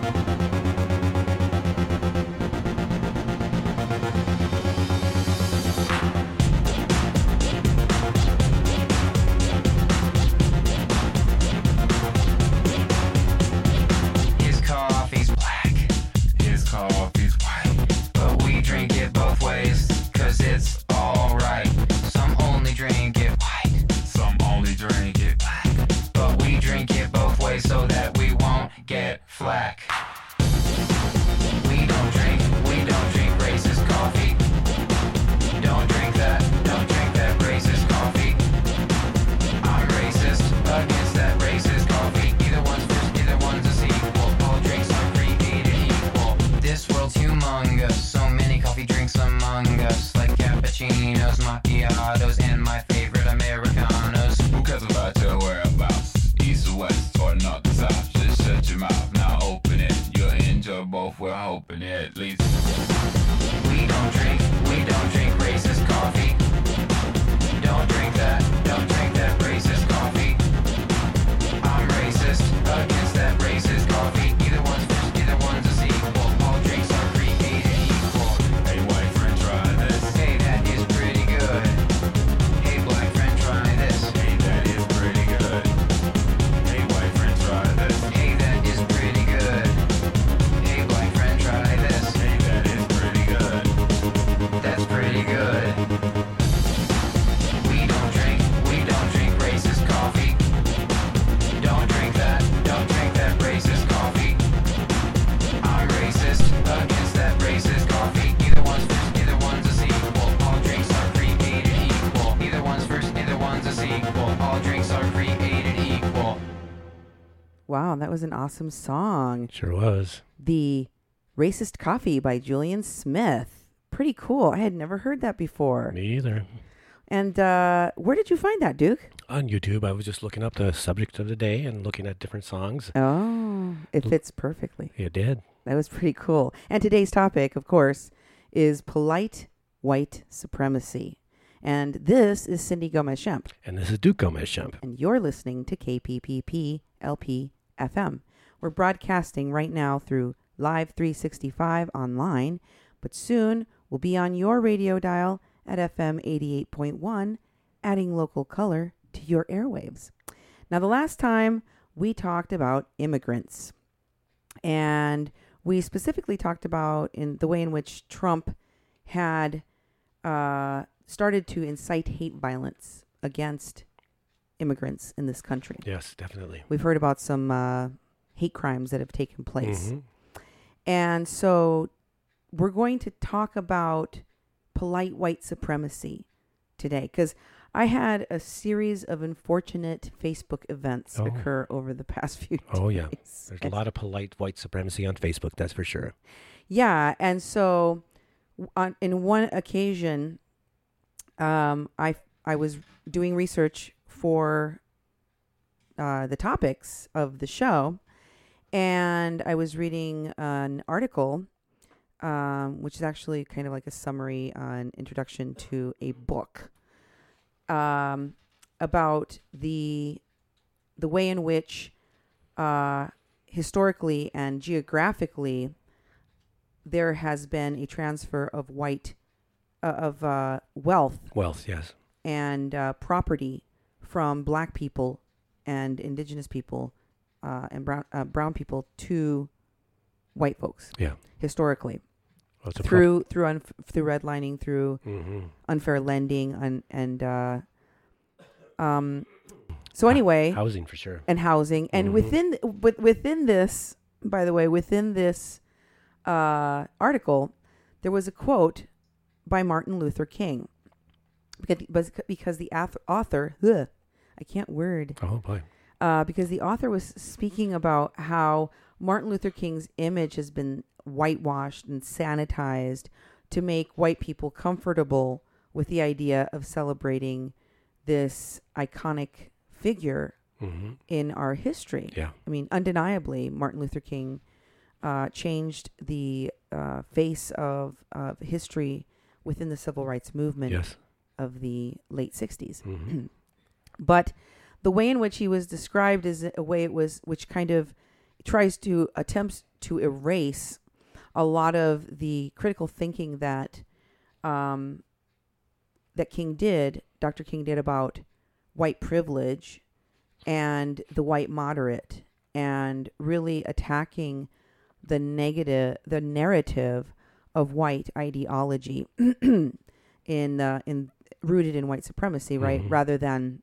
Wow, that was an awesome song. Sure was. The Racist Coffee by Julian Smith. Pretty cool. I had never heard that before. Me either. And where did you find that, Duke? On YouTube. I was just looking up the subject of the day and looking at different songs. Oh, it fits perfectly. It did. That was pretty cool. And today's topic, of course, is polite white supremacy. And this is Cindy Gomez-Schemp. And this is Duke Gomez-Schemp. And you're listening to KPPP LP FM. We're broadcasting right now through Live 365 online, but soon we'll be on your radio dial at FM 88.1, adding local color to your airwaves. Now, the last time we talked about immigrants, and we specifically talked about in the way in which Trump had started to incite hate violence against immigrants in this country. Yes, definitely. We've heard about some hate crimes that have taken place. Mm-hmm. And so we're going to talk about polite white supremacy today, because I had a series of unfortunate Facebook events occur over the past few days. Oh, yeah. There's a lot of polite white supremacy on Facebook, that's for sure. Yeah, and so in one occasion, I was doing research for the topics of the show, and I was reading an article, which is actually kind of like a summary, an introduction to a book, about the way in which historically and geographically there has been a transfer of wealth. Wealth, yes. And property from black people and indigenous people and brown people to white folks. Yeah. Historically. Well, through redlining, through mm-hmm. unfair lending, so anyway, housing for sure, and housing, and mm-hmm. within this, by the way, within this article, there was a quote by Martin Luther King, because the author, I can't word. Oh boy. Because the author was speaking about how Martin Luther King's image has been whitewashed and sanitized to make white people comfortable with the idea of celebrating this iconic figure mm-hmm. in our history. Yeah. I mean, undeniably, Martin Luther King changed the face of history within the civil rights movement yes. of the late 60s. Mm-hmm. But the way in which he was described is a way which kind of attempts to erase a lot of the critical thinking that Dr. King did about white privilege and the white moderate, and really attacking the narrative of white ideology in rooted in white supremacy, right? Mm-hmm. Rather than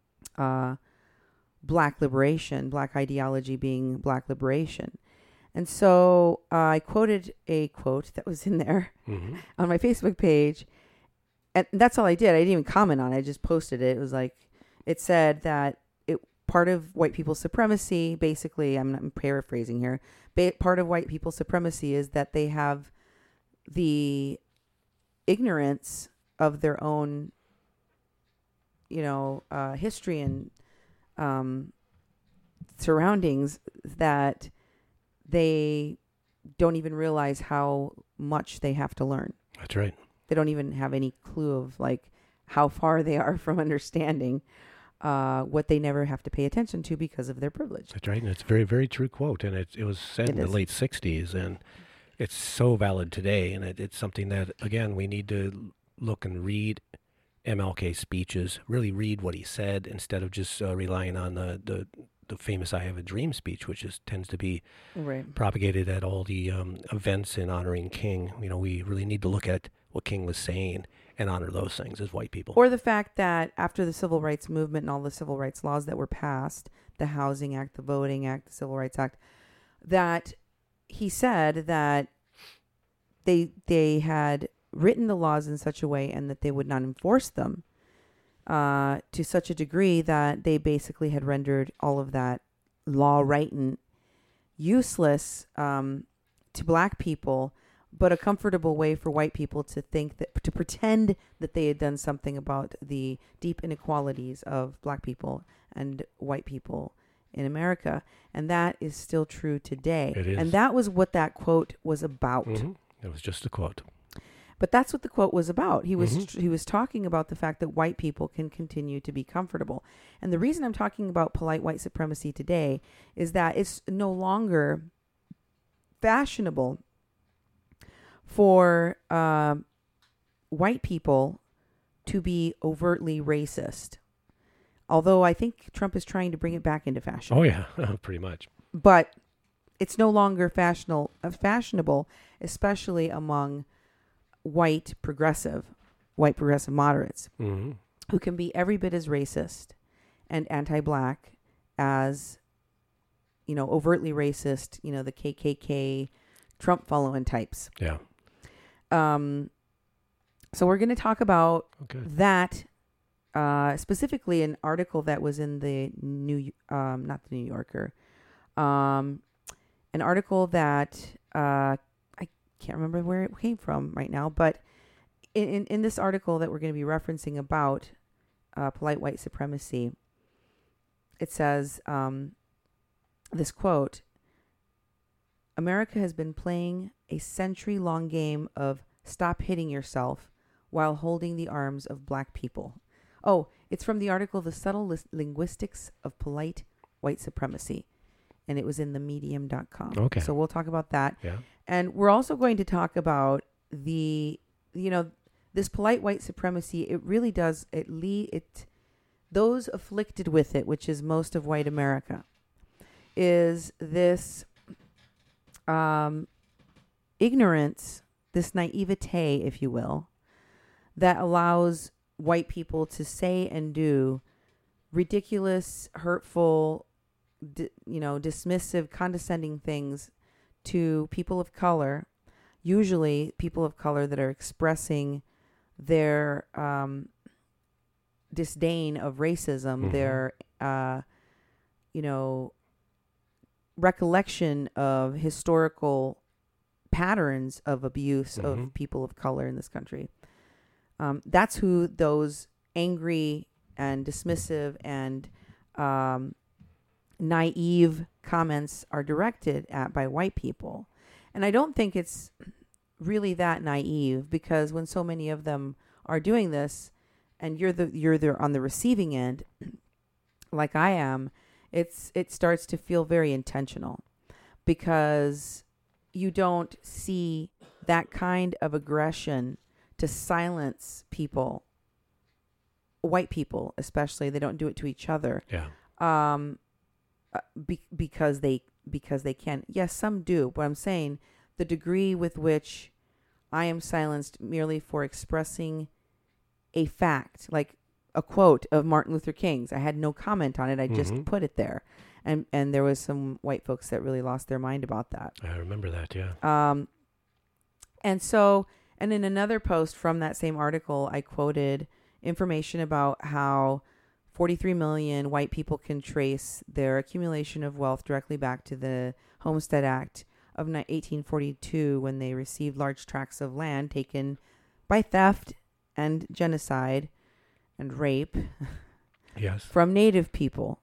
black liberation, black ideology being black liberation. And so I quoted a quote that was in there Mm-hmm. on my Facebook page. And that's all I did. I didn't even comment on it. I just posted it. It was like, it said that part of white people's supremacy, basically, I'm paraphrasing here, part of white people's supremacy is that they have the ignorance of their own, history and surroundings, that they don't even realize how much they have to learn. That's right. They don't even have any clue of like how far they are from understanding what they never have to pay attention to because of their privilege. That's right. And it's a very, very true quote. And it was said in the late 60s, and it's so valid today. And it's something that, again, we need to look and read MLK's speeches, really read what he said, instead of just relying on the famous "I Have a Dream" speech, which tends to be propagated at all the events in honoring King. We really need to look at what King was saying and honor those things as white people. Or the fact that after the civil rights movement and all the civil rights laws that were passed, the Housing Act, the Voting Act, the Civil Rights Act, that he said that they had written the laws in such a way and that they would not enforce them to such a degree that they basically had rendered all of that law writing useless to black people, but a comfortable way for white people to think that, to pretend that they had done something about the deep inequalities of black people and white people in America. And that is still true today. It is. And that was what that quote was about. Mm-hmm. It was just a quote. But that's what the quote was about. He was talking about the fact that white people can continue to be comfortable. And the reason I'm talking about polite white supremacy today is that it's no longer fashionable for white people to be overtly racist. Although I think Trump is trying to bring it back into fashion. Oh, yeah, pretty much. But it's no longer fashionable, especially among white progressive moderates, mm-hmm. who can be every bit as racist and anti-black as, overtly racist, the KKK, Trump following types. Yeah. So we're going to talk about that, specifically an article that was in the not the New Yorker, an article that I can't remember where it came from right now, but in this article that we're going to be referencing about polite white supremacy, it says this quote: "America has been playing a century-long game of stop hitting yourself while holding the arms of black people." Oh, it's from the article "The Subtle Linguistics of Polite White Supremacy," and it was in themedium.com. Okay. So we'll talk about that. Yeah. And we're also going to talk about this polite white supremacy. It really does, those afflicted with it, which is most of white America, is this ignorance, this naivete, if you will, that allows white people to say and do ridiculous, hurtful, dismissive, condescending things to people of color, usually people of color that are expressing their disdain of racism, mm-hmm. their, recollection of historical patterns of abuse mm-hmm. of people of color in this country. That's who those angry and dismissive and naive comments are directed at by white people. And I don't think it's really that naive, because when so many of them are doing this and you're there on the receiving end, like I am, it starts to feel very intentional, because you don't see that kind of aggression to silence people, white people especially. They don't do it to each other. Yeah. Because they can. Yes, some do, but I'm saying the degree with which I am silenced merely for expressing a fact, like a quote of Martin Luther King's. I had no comment on it. I just put it there. And there was some white folks that really lost their mind about that. I remember that, yeah. And in another post from that same article, I quoted information about how 43 million white people can trace their accumulation of wealth directly back to the Homestead Act of 1842, when they received large tracts of land taken by theft and genocide and rape yes. from Native people.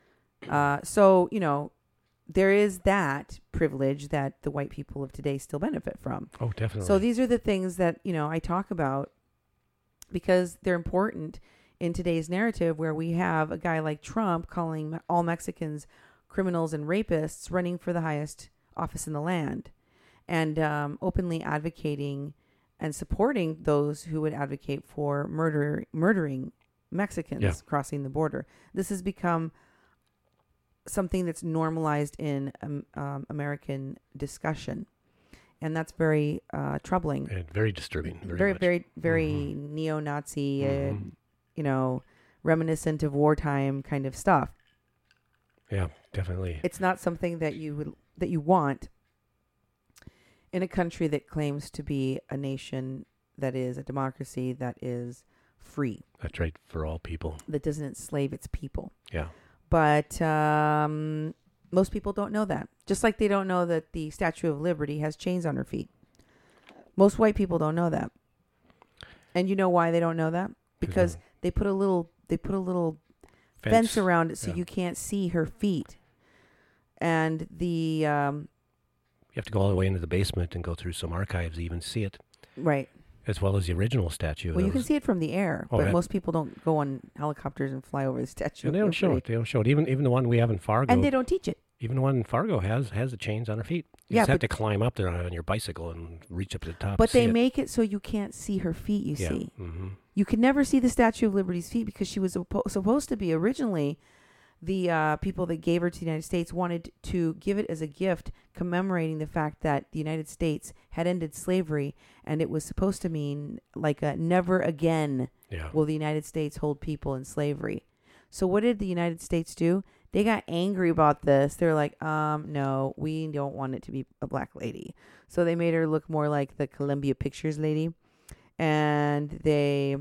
So, there is that privilege that the white people of today still benefit from. Oh, definitely. So these are the things that, I talk about because they're important in today's narrative, where we have a guy like Trump calling all Mexicans criminals and rapists running for the highest office in the land, and openly advocating and supporting those who would advocate for murdering Mexicans crossing the border. This has become something that's normalized in American discussion, and that's very troubling and very disturbing. Very neo-Nazi, reminiscent of wartime kind of stuff. Yeah, definitely. It's not something that you want in a country that claims to be a nation that is a democracy, that is free. That's right, for all people. That doesn't enslave its people. Yeah. But most people don't know that. Just like they don't know that the Statue of Liberty has chains on her feet. Most white people don't know that. And you know why they don't know that? Because they put a little fence around it so you can't see her feet. And you have to go all the way into the basement and go through some archives to even see it. Right. As well as the original statue. Well, you can see it from the air, but most people don't go on helicopters and fly over the statue. And they don't show it. They don't show it. Even the one we have in Fargo. And they don't teach it. Even the one in Fargo has the chains on her feet. You just have to climb up there on your bicycle and reach up to the top. But they make it so you can't see her feet, you see. Mm-hmm. You could never see the Statue of Liberty's feet because she was supposed to be originally the people that gave her to the United States wanted to give it as a gift commemorating the fact that the United States had ended slavery, and it was supposed to mean like a never again will the United States hold people in slavery. So what did the United States do? They got angry about this. They're like, no, we don't want it to be a black lady. So they made her look more like the Columbia Pictures lady, and they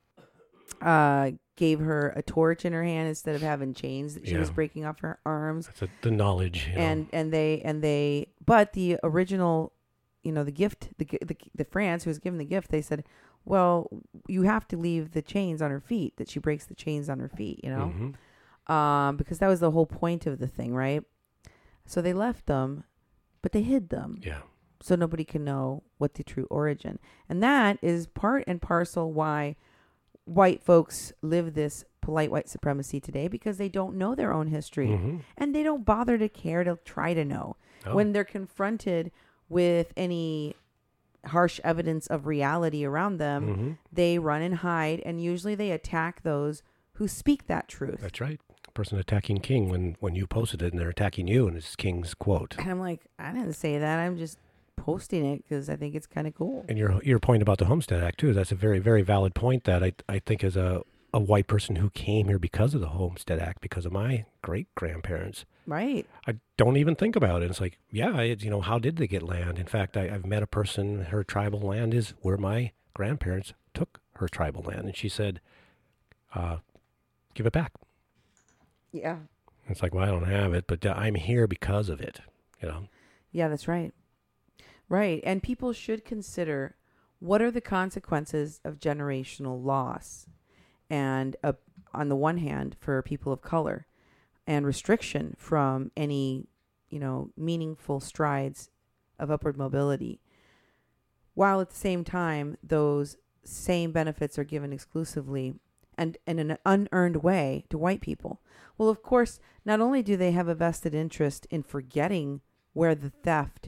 gave her a torch in her hand instead of having chains that she was breaking off her arms. That's the knowledge. But the original, the gift, the France who was given the gift, they said, well, you have to leave the chains on her feet, that she breaks the chains on her feet, because that was the whole point of the thing, right? So they left them, but they hid them. Yeah. So nobody can know what the true origin. And that is part and parcel why white folks live this polite white supremacy today, because they don't know their own history, and they don't bother to care to try to know. When they're confronted with any harsh evidence of reality around them, they run and hide, and usually they attack those who speak that truth. That's right. A person attacking King when you posted it, and they're attacking you, and it's King's quote. And I'm like, I didn't say that. I'm just posting it because I think it's kind of cool. And your point about the Homestead Act too, that's a very, very valid point that I think as a white person who came here because of the Homestead Act, because of my great-grandparents. Right. I don't even think about it. It's like, how did they get land? In fact, I've met a person, her tribal land is where my grandparents took her tribal land. And she said, give it back. Yeah. It's like, well, I don't have it, but I'm here because of it, Yeah, that's right. Right. And people should consider what are the consequences of generational loss, and on the one hand for people of color, and restriction from any, meaningful strides of upward mobility, while at the same time those same benefits are given exclusively and in an unearned way to white people. Well, of course, not only do they have a vested interest in forgetting where the theft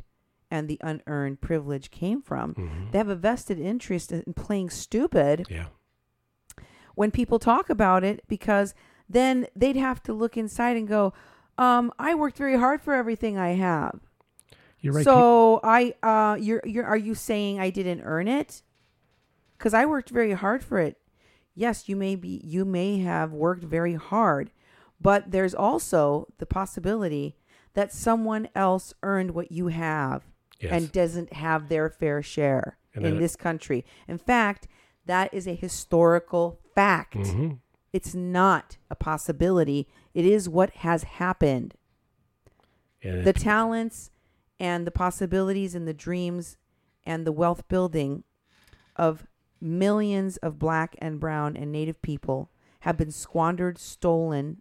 and the unearned privilege came from. They have a vested interest in playing stupid when people talk about it, because then they'd have to look inside and go, I worked very hard for everything I have. You're right. So are you saying I didn't earn it? Because I worked very hard for it. Yes, you may have worked very hard, but there's also the possibility that someone else earned what you have and doesn't have their fair share in this country. In fact, that is a historical fact. It's not a possibility. It is what has happened. The talents and the possibilities and the dreams and the wealth building of millions of Black and brown and Native people have been squandered, stolen,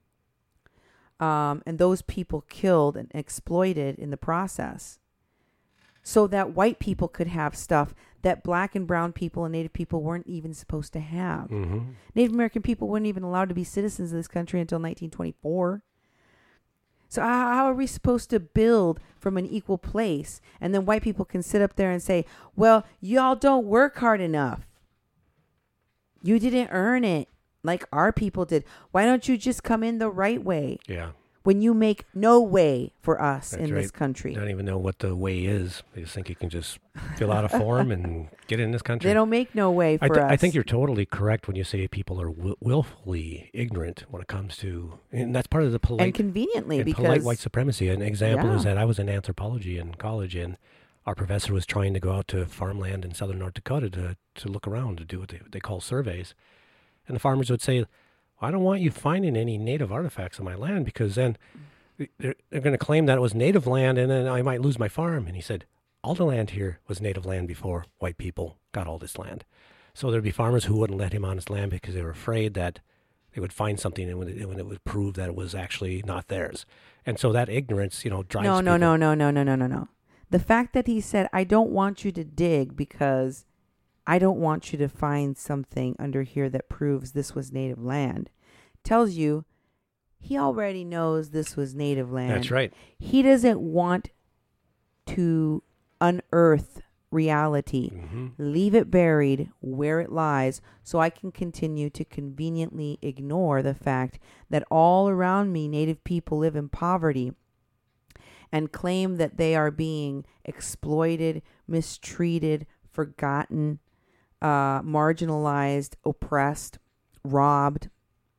and those people killed and exploited in the process, so that white people could have stuff that Black and brown people and Native people weren't even supposed to have. Native American people weren't even allowed to be citizens of this country until 1924. So how are we supposed to build from an equal place? And then white people can sit up there and say, well, y'all don't work hard enough. You didn't earn it like our people did. Why don't you just come in the right way? Yeah. When you make no way for us in this country. They don't even know what the way is. They just think you can just fill out a form and get in this country. They don't make no way for us. I think you're totally correct when you say people are willfully ignorant when it comes to, and that's part of the polite and conveniently because polite white supremacy. An example is that I was in anthropology in college, and our professor was trying to go out to farmland in southern North Dakota to look around, to do what they call surveys, and the farmers would say, I don't want you finding any native artifacts on my land, because then they're going to claim that it was native land, and then I might lose my farm. And he said, all the land here was native land before white people got all this land. So there'd be farmers who wouldn't let him on his land because they were afraid that they would find something and when it would prove that it was actually not theirs. And so that ignorance, drives people. No. The fact that he said, I don't want you to dig because I don't want you to find something under here that proves this was native land, tells you he already knows this was native land. That's right. He doesn't want to unearth reality, leave it buried where it lies, so I can continue to conveniently ignore the fact that all around me Native people live in poverty and claim that they are being exploited, mistreated, forgotten, marginalized, oppressed, robbed.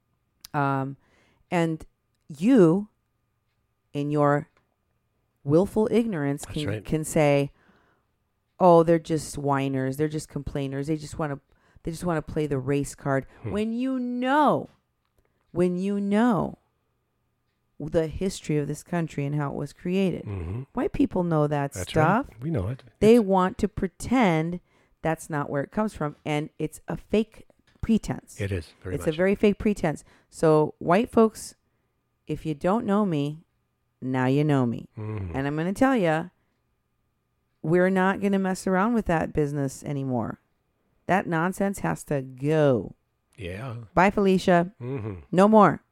And you, in your willful ignorance, can say, oh, they're just whiners, they're just complainers, they just want to play the race card. When you know the history of this country and how it was created. White people know that's stuff. Right. We know it. They want to pretend that's not where it comes from, and it's a fake pretense. It is very It's much. a very fake pretense. So white folks, if you don't know me, now you know me. And I'm going to tell you, we're not going to mess around with that business anymore. That nonsense has to go. Yeah. Bye, Felicia. No more.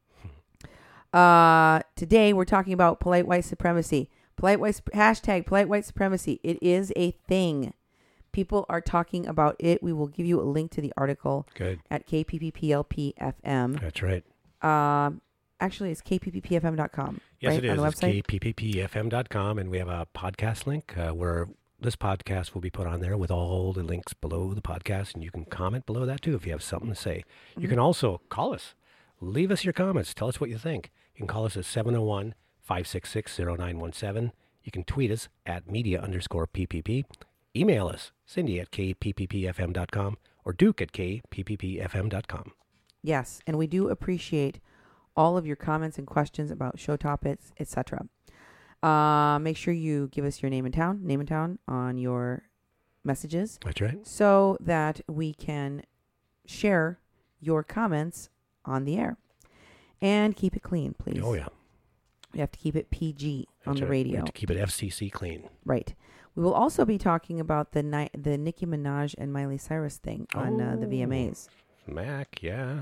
Today we're talking about polite white supremacy. Hashtag polite white supremacy. It is a thing. People are talking about it. We will give you a link to the article at KPPPLPFM. That's right. Actually, it's kpppfm.com. Yes, right? it is. On the website? It's kpppfm.com, and we have a podcast link where this podcast will be put on there with all the links below the podcast, and you can comment below that too if you have something to say. You can also call us. Leave us your comments. Tell us what you think. You can call us at 701-566-0917. You can tweet us at media_PPP. Email us, Cindy at kpppfm.com or Duke at kpppfm.com. Yes, and we do appreciate all of your comments and questions about show topics, etc. Make sure you give us your name and town on your messages. That's right. So that we can share your comments on the air. And keep it clean, please. Oh, yeah. You have to keep it PG on That's the right. radio. We have to keep it FCC clean. Right. We will also be talking about the Nicki Minaj and Miley Cyrus thing on the VMAs. Mac, yeah.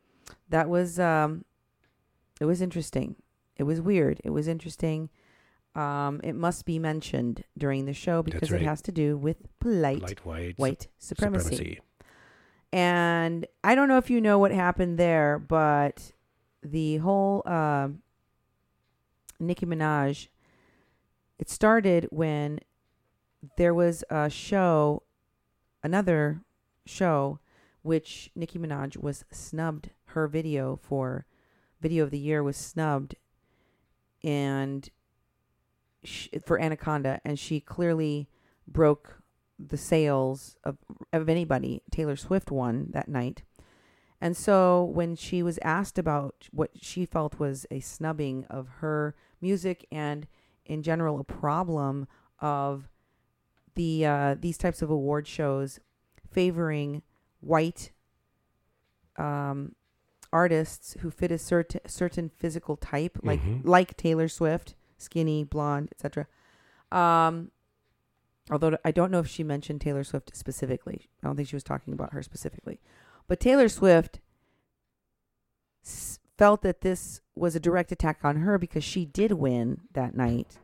That was, it was interesting. It was weird. It was interesting. it must be mentioned during the show because right. It has to do with polite white supremacy. And I don't know if you know what happened there, but the whole Nicki Minaj, it started when there was another show, which Nicki Minaj was snubbed. Her video of the year was snubbed, and for Anaconda, and she clearly broke the sales of anybody. Taylor Swift won that night. And so when she was asked about what she felt was a snubbing of her music and in general a problem of these types of award shows favoring white artists who fit a certain physical type, like Taylor Swift, skinny, blonde, etc. Although I don't know if she mentioned Taylor Swift specifically. I don't think she was talking about her specifically. But Taylor Swift felt that this was a direct attack on her because she did win that night,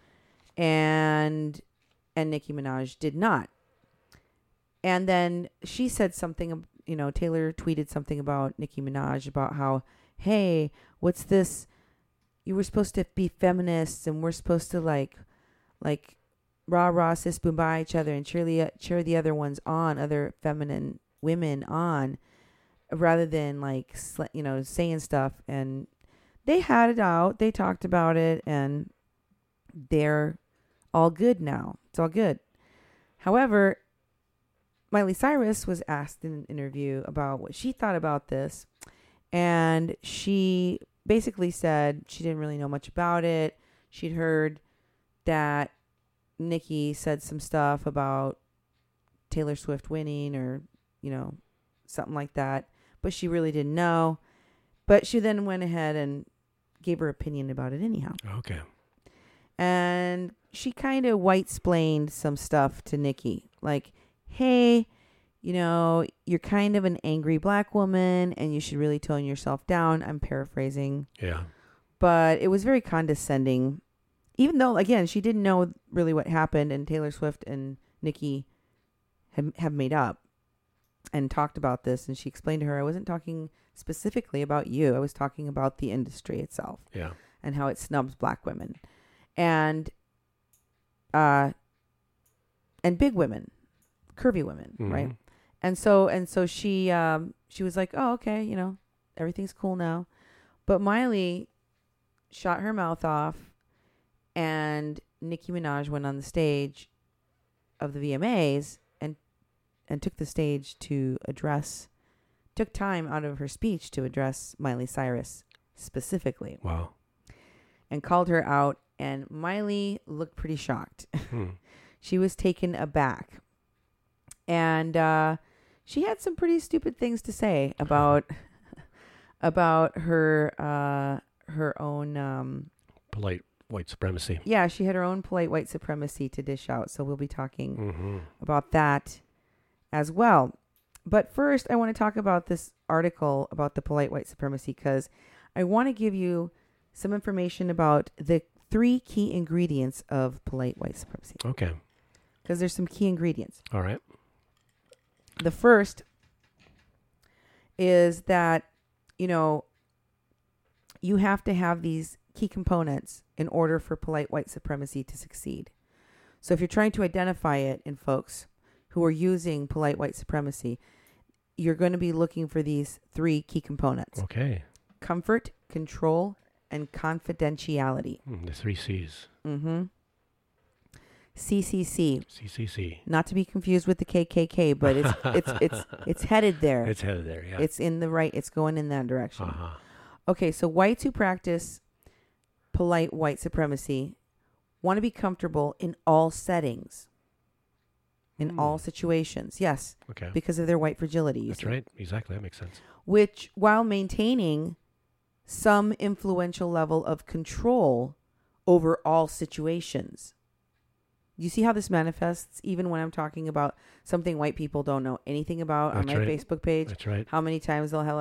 and Nicki Minaj did not. And then she said something, Taylor tweeted something about Nicki Minaj about how, hey, what's this? You were supposed to be feminists and we're supposed to like rah, sis, boom, bye each other and cheer the other ones on, other feminine women on, rather than saying stuff. And they had it out. They talked about it and they're all good now. It's all good. However, Miley Cyrus was asked in an interview about what she thought about this. And she basically said she didn't really know much about it. She'd heard that Nicki said some stuff about Taylor Swift winning or, something like that. But she really didn't know. But she then went ahead and gave her opinion about it anyhow. Okay. And she kind of white-splained some stuff to Nicki. Like, hey, you're kind of an angry black woman and you should really tone yourself down. I'm paraphrasing. Yeah. But it was very condescending. Even though, again, she didn't know really what happened and Taylor Swift and Nicki have made up and talked about this. And she explained to her, I wasn't talking specifically about you. I was talking about the industry itself. Yeah. And how it snubs black women. And big women, curvy women, right? And so she was like, oh, okay, everything's cool now. But Miley shot her mouth off, and Nicki Minaj went on the stage of the VMAs and took the stage took time out of her speech to address Miley Cyrus specifically. Wow. And called her out, and Miley looked pretty shocked. She was taken aback. And she had some pretty stupid things to say about her own polite white supremacy. Yeah, she had her own polite white supremacy to dish out. So we'll be talking about that as well. But first, I want to talk about this article about the polite white supremacy because I want to give you some information about the 3 key ingredients of polite white supremacy. Okay. Because there's some key ingredients. All right. The first is that, you have to have these key components in order for polite white supremacy to succeed. So if you're trying to identify it in folks who are using polite white supremacy, you're going to be looking for these 3 key components. Okay. Comfort, control, and confidentiality. The 3 C's. CCC. CCC. Not to be confused with the KKK, but it's headed there. It's headed there, yeah. It's going in that direction. Okay, so whites who practice polite white supremacy want to be comfortable in all settings, in all situations. Yes. Okay. Because of their white fragility. That's right. Exactly. That makes sense. Which, while maintaining some influential level of control over all situations. You see how this manifests even when I'm talking about something white people don't know anything about on my Facebook page? That's right. How many times they'll have like,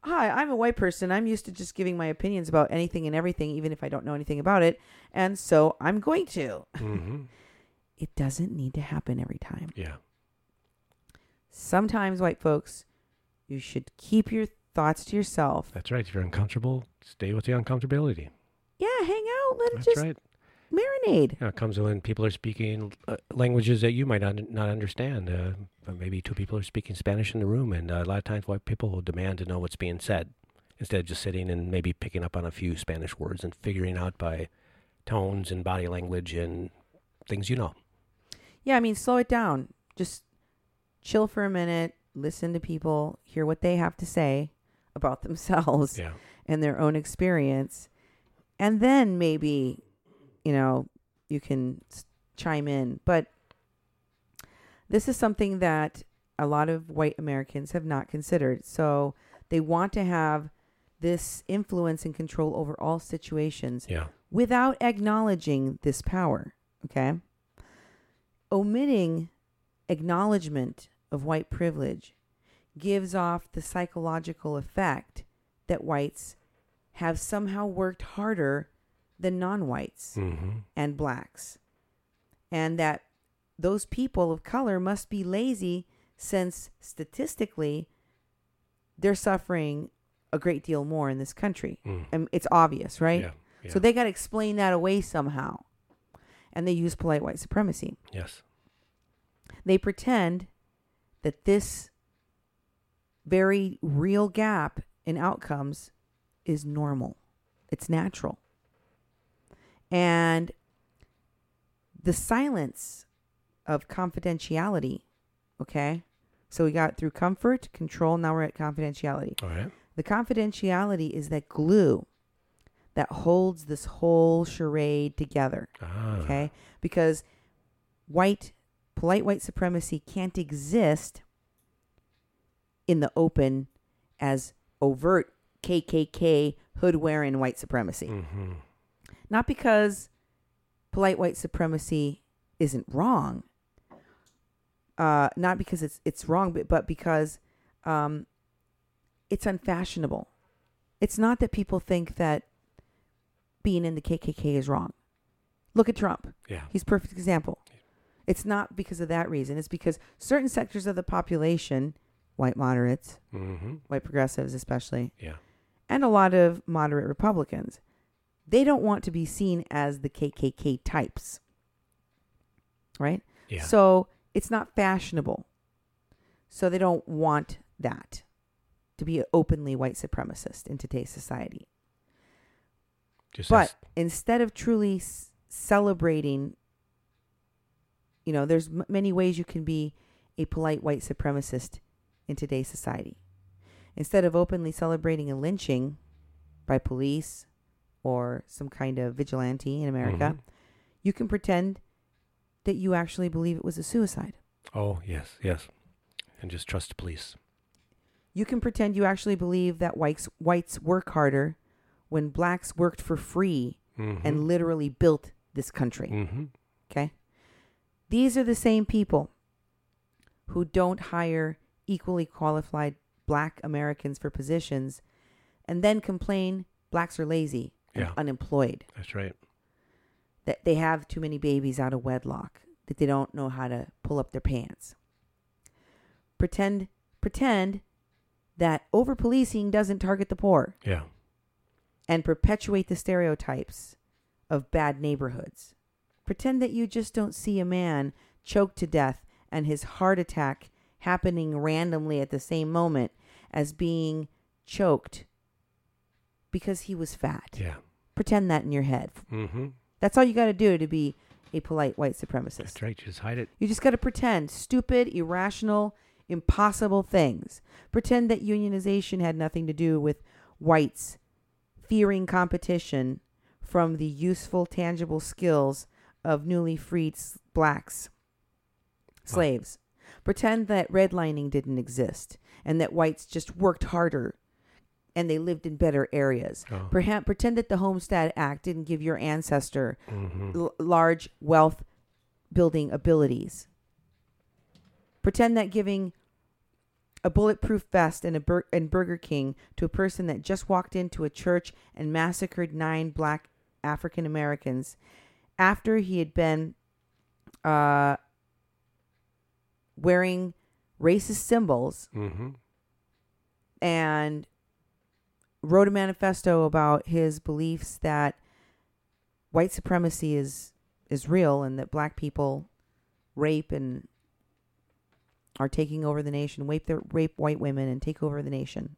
hi, I'm a white person. I'm used to just giving my opinions about anything and everything, even if I don't know anything about it. And so I'm going to. Mm-hmm. It doesn't need to happen every time. Yeah. Sometimes, white folks, you should keep your thoughts to yourself. That's right. If you're uncomfortable, stay with the uncomfortability. Yeah, hang out. Let it That's just right. marinate. It comes when people are speaking languages that you might not understand. Maybe two people are speaking Spanish in the room, and a lot of times white people will demand to know what's being said instead of just sitting and maybe picking up on a few Spanish words and figuring out by tones and body language and things you know. Yeah, I mean, slow it down. Just chill for a minute, listen to people, hear what they have to say about themselves Yeah. and their own experience. And then maybe, you can chime in. But this is something that a lot of white Americans have not considered. So they want to have this influence and control over all situations without acknowledging this power. Okay? Omitting acknowledgement of white privilege gives off the psychological effect that whites have somehow worked harder than non-whites and blacks. And that those people of color must be lazy since statistically they're suffering a great deal more in this country. And it's obvious, right? Yeah. So they got to explain that away somehow. And they use polite white supremacy. Yes. They pretend that this very real gap in outcomes is normal. It's natural. And the silence of confidentiality, okay? So we got through comfort, control, now we're at confidentiality. All right. The confidentiality is that glue that holds this whole charade together, okay? Because polite white supremacy can't exist in the open as overt KKK hood-wearing white supremacy. Not because polite white supremacy isn't wrong, not because it's wrong, but because it's unfashionable. It's not that people think that being in the KKK is wrong. Look at Trump. Yeah. He's a perfect example. It's not because of that reason. It's because certain sectors of the population, white moderates, white progressives especially, and a lot of moderate Republicans, they don't want to be seen as the KKK types. Right? Yeah. So it's not fashionable. So they don't want that, to be an openly white supremacist in today's society. But instead of truly celebrating, there's many ways you can be a polite white supremacist in today's society. Instead of openly celebrating a lynching by police or some kind of vigilante in America, you can pretend that you actually believe it was a suicide. Oh, yes. And just trust the police. You can pretend you actually believe that whites work harder when blacks worked for free and literally built this country. Okay? These are the same people who don't hire equally qualified black Americans for positions and then complain blacks are lazy and unemployed. That's right. That they have too many babies out of wedlock, that they don't know how to pull up their pants. Pretend that over-policing doesn't target the poor. Yeah. And perpetuate the stereotypes of bad neighborhoods. Pretend that you just don't see a man choked to death and his heart attack happening randomly at the same moment as being choked because he was fat. Yeah. Pretend that in your head. That's all you got to do to be a polite white supremacist. That's right. You just hide it. You just got to pretend stupid, irrational, impossible things. Pretend that unionization had nothing to do with whites fearing competition from the useful, tangible skills of newly freed blacks, slaves. Pretend that redlining didn't exist and that whites just worked harder and they lived in better areas. Pretend that the Homestead Act didn't give your ancestor large wealth building abilities. Pretend that giving a bulletproof vest and Burger King to a person that just walked into a church and massacred 9 black African Americans after he had been wearing racist symbols and wrote a manifesto about his beliefs that white supremacy is real and that black people rape and are taking over the nation, rape white women and take over the nation.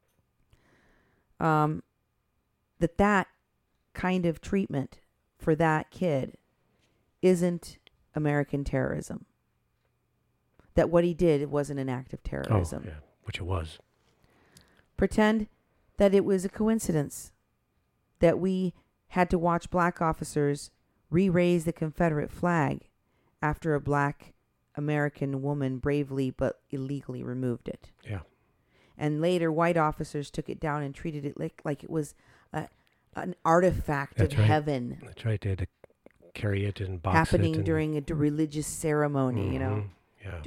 That kind of treatment for that kid isn't American terrorism. That what he did wasn't an act of terrorism. Oh, yeah, which it was. Pretend that it was a coincidence that we had to watch black officers re-raise the Confederate flag after a black American woman bravely but illegally removed it. Yeah. And later, white officers took it down and treated it like it was an artifact of heaven. That's right. They had to carry it and box happening it. during a religious ceremony, you know. Yeah.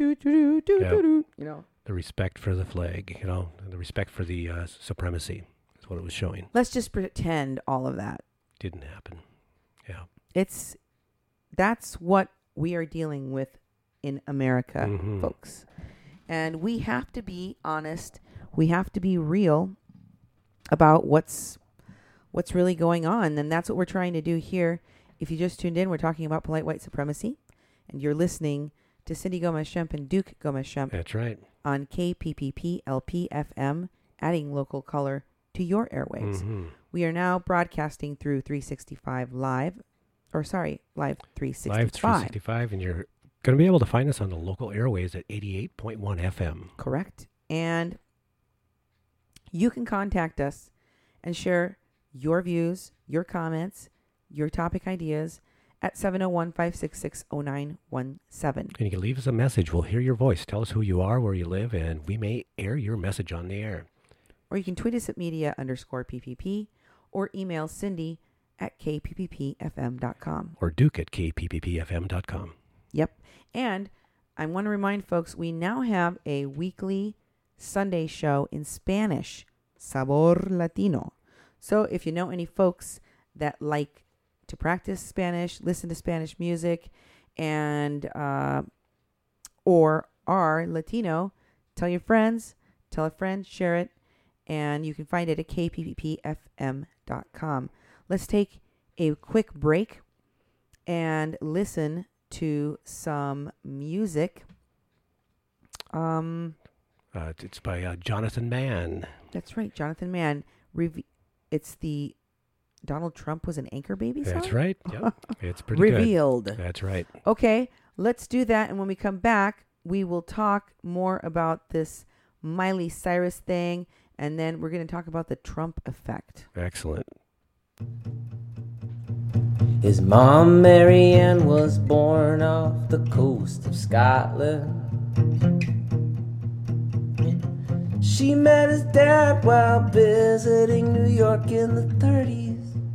You know. The respect for the flag, you know, and the respect for the supremacy is what it was showing. Let's just pretend all of that didn't happen. Yeah. That's what we are dealing with in America, folks. And we have to be honest. We have to be real about what's really going on. And that's what we're trying to do here. If you just tuned in, we're talking about polite white supremacy. And you're listening to Cindy Gomez-Schemp and Duke Gomez-Schemp. That's right. On KPPP LP FM, adding local color to your airwaves. We are now broadcasting through 365 Live. Live 365. Live 365, and you're going to be able to find us on the local airways at 88.1 FM. Correct. And you can contact us and share your views, your comments, your topic ideas at 701-566-0917. And you can leave us a message. We'll hear your voice. Tell us who you are, where you live, and we may air your message on the air. Or you can tweet us at media_PPP or email Cindy at kpppfm.com. Or Duke at kpppfm.com. Yep. And I want to remind folks, we now have a weekly Sunday show in Spanish, Sabor Latino. So if you know any folks that like to practice Spanish, listen to Spanish music, and or are Latino, tell your friends, tell a friend, share it, and you can find it at kpppfm.com. Let's take a quick break and listen to some music. It's by Jonathan Mann. That's right, Jonathan Mann. It's the Donald Trump was an anchor baby song? That's right. Yep. It's pretty Revealed. good. That's right. Okay, let's do that. And when we come back, we will talk more about this Miley Cyrus thing. And then we're going to talk about the Trump effect. Excellent. His mom, Marianne, was born off the coast of Scotland. She met his dad while visiting New York in the 30s.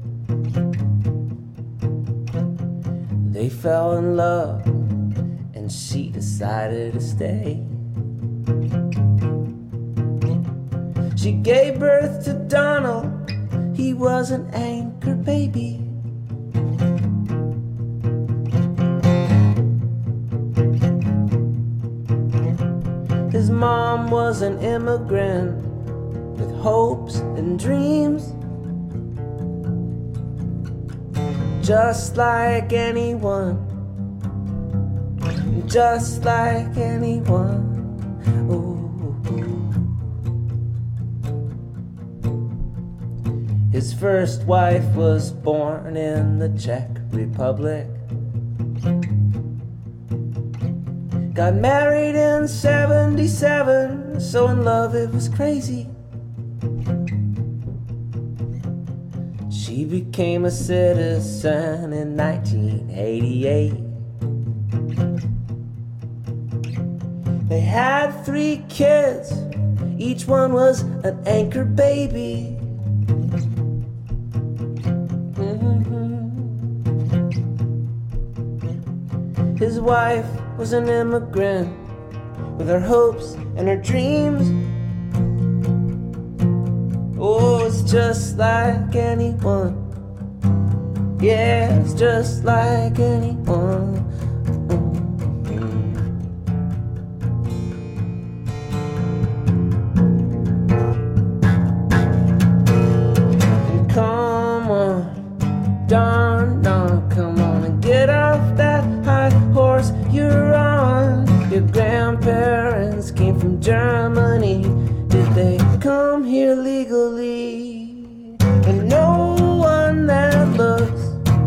They fell in love and she decided to stay. She gave birth to Donald, he was an anchor baby. His mom was an immigrant with hopes and dreams, just like anyone, just like anyone. Ooh. His first wife was born in the Czech Republic. Got married in 77, so in love it was crazy. She became a citizen in 1988. They had 3 kids, each one was an anchor baby. His wife was an immigrant with her hopes and her dreams. Oh, it's just like anyone. Yeah, it's just like anyone. And come on, Donna, come on and get off that high horse you're on. Your grandparents came from Germany. Did they come here legally? And no one that looks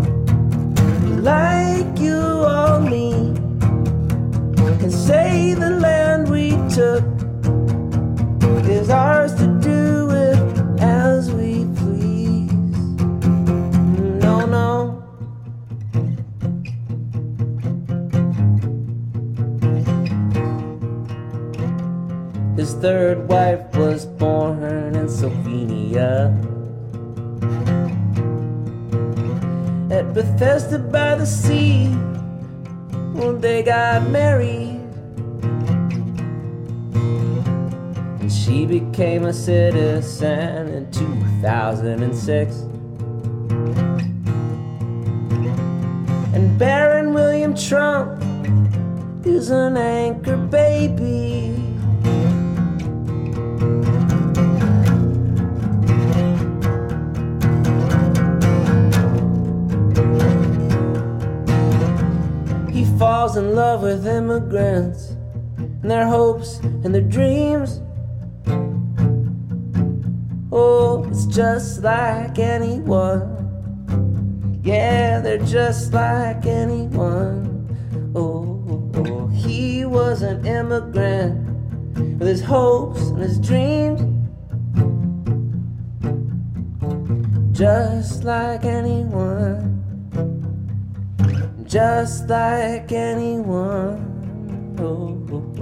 like you or me can say the land we took is ours to do with as we please. No, no. His third wife was born in Slovenia, at Bethesda by the sea. Well, they got married, and she became a citizen in 2006. And Baron William Trump is an anchor baby. Falls in love with immigrants and their hopes and their dreams. Oh, it's just like anyone. Yeah, they're just like anyone. Oh, he was an immigrant with his hopes and his dreams. Just like anyone. Just like anyone. Oh,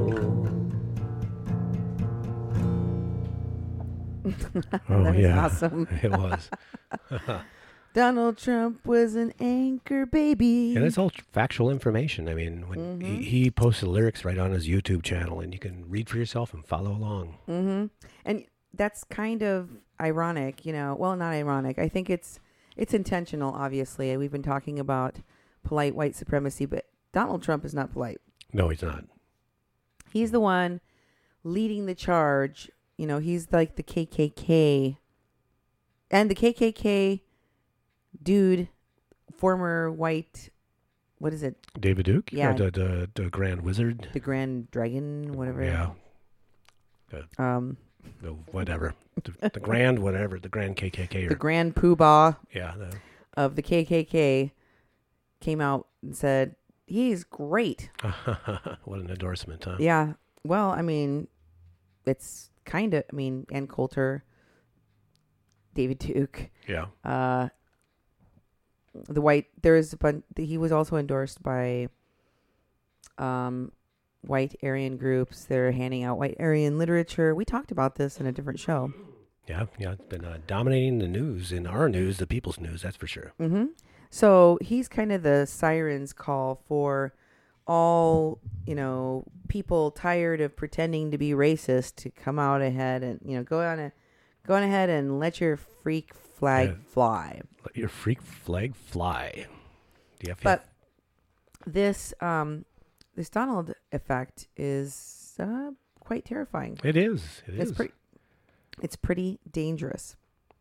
Oh, That was yeah. awesome. It was. Donald Trump was an anchor baby. And it's all factual information. I mean, when he posts the lyrics right on his YouTube channel, and you can read for yourself and follow along. Mm-hmm. And that's kind of ironic, you know. Well, not ironic. I think it's intentional, obviously. We've been talking about polite white supremacy, but Donald Trump is not polite. No, he's not. He's the one leading the charge. You know, he's like the KKK. And the KKK dude, former white, what is it? David Duke? Yeah. The Grand Wizard? The Grand Dragon, whatever. Yeah. Whatever. The Grand whatever. The Grand KKK. The Grand Poobah Yeah. of the KKK came out and said, he's great. What an endorsement, huh? Yeah. Well, I mean, it's kind of, Ann Coulter, David Duke. Yeah. The white, he was also endorsed by white Aryan groups. They're handing out white Aryan literature. We talked about this in a different show. Yeah. It's been dominating the news, in our news, the people's news, that's for sure. Mm-hmm. So he's kind of the siren's call for all, people tired of pretending to be racist to come out ahead and, go on ahead and let your freak flag fly. Let your freak flag fly. But this Donald effect is quite terrifying. It is. It's pretty dangerous.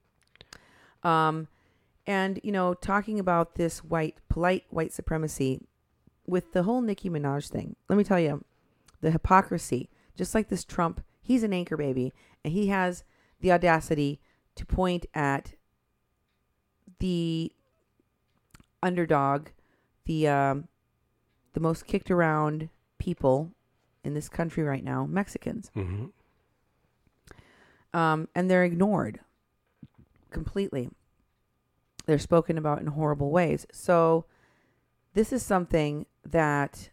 And, talking about this polite white supremacy with the whole Nicki Minaj thing, let me tell you, the hypocrisy, just like this Trump, he's an anchor baby, and he has the audacity to point at the underdog, the most kicked around people in this country right now, Mexicans. Mm-hmm. And they're ignored completely. They're spoken about in horrible ways. So this is something that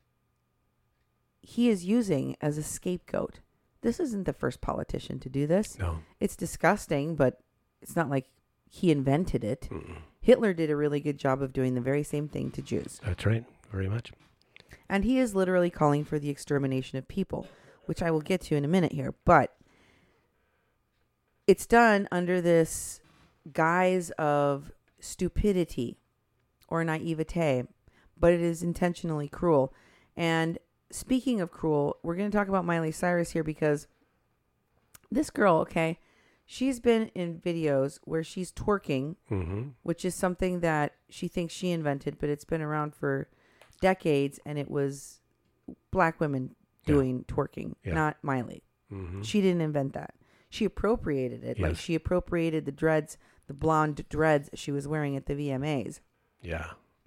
he is using as a scapegoat. This isn't the first politician to do this. No. It's disgusting, but it's not like he invented it. Mm-mm. Hitler did a really good job of doing the very same thing to Jews. That's right. Very much. And he is literally calling for the extermination of people, which I will get to in a minute here. But it's done under this guise of stupidity or naivete, but it is intentionally cruel. And speaking of cruel, we're going to talk about Miley Cyrus here because this girl, okay, she's been in videos where she's twerking, which is something that she thinks she invented, but it's been around for decades, and it was black women doing twerking, not Miley. She didn't invent that. She appropriated it. Yes. Like she appropriated the dreads, the blonde dreads she was wearing at the VMAs. Yeah.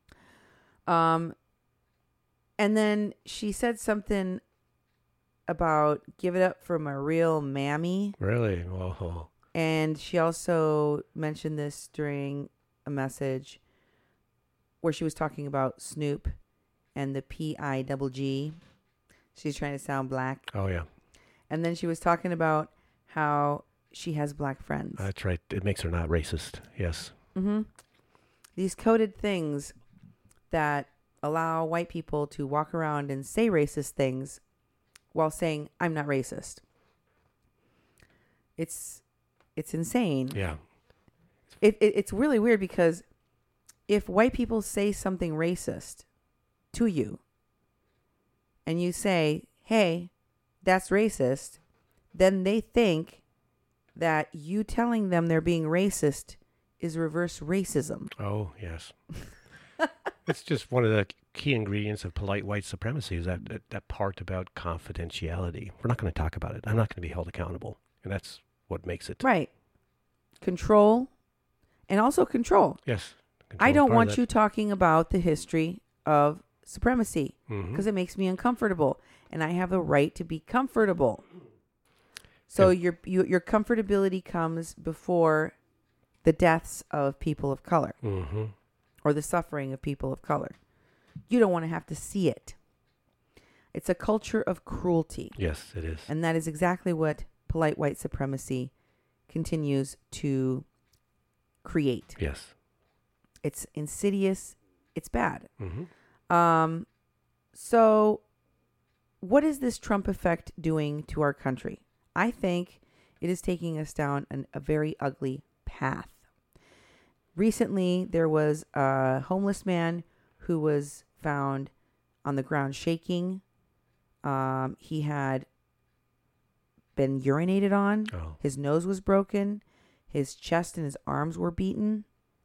And then she said something about give it up for my real mammy. Really? Whoa. And she also mentioned this during a message where she was talking about Snoop and the P-I-double-G. She's trying to sound black. Oh, yeah. And then she was talking about how she has black friends. That's right. It makes her not racist. Yes. These coded things that allow white people to walk around and say racist things while saying, I'm not racist. It's insane. Yeah. It's really weird because if white people say something racist to you and you say, hey, that's racist, then they think that you telling them they're being racist is reverse racism. Oh, yes. It's just one of the key ingredients of polite white supremacy is that part about confidentiality. We're not going to talk about it. I'm not going to be held accountable. And that's what makes it. Right. Control. And also control. Yes. I don't want you talking about the history of supremacy because it makes me uncomfortable. And I have the right to be comfortable. So your comfortability comes before the deaths of people of color or the suffering of people of color. You don't want to have to see it. It's a culture of cruelty. Yes, it is. And that is exactly what polite white supremacy continues to create. Yes. It's insidious. It's bad. So what is this Trump effect doing to our country? I think it is taking us down a very ugly path. Recently, there was a homeless man who was found on the ground shaking. He had been urinated on. Oh. His nose was broken. His chest and his arms were beaten.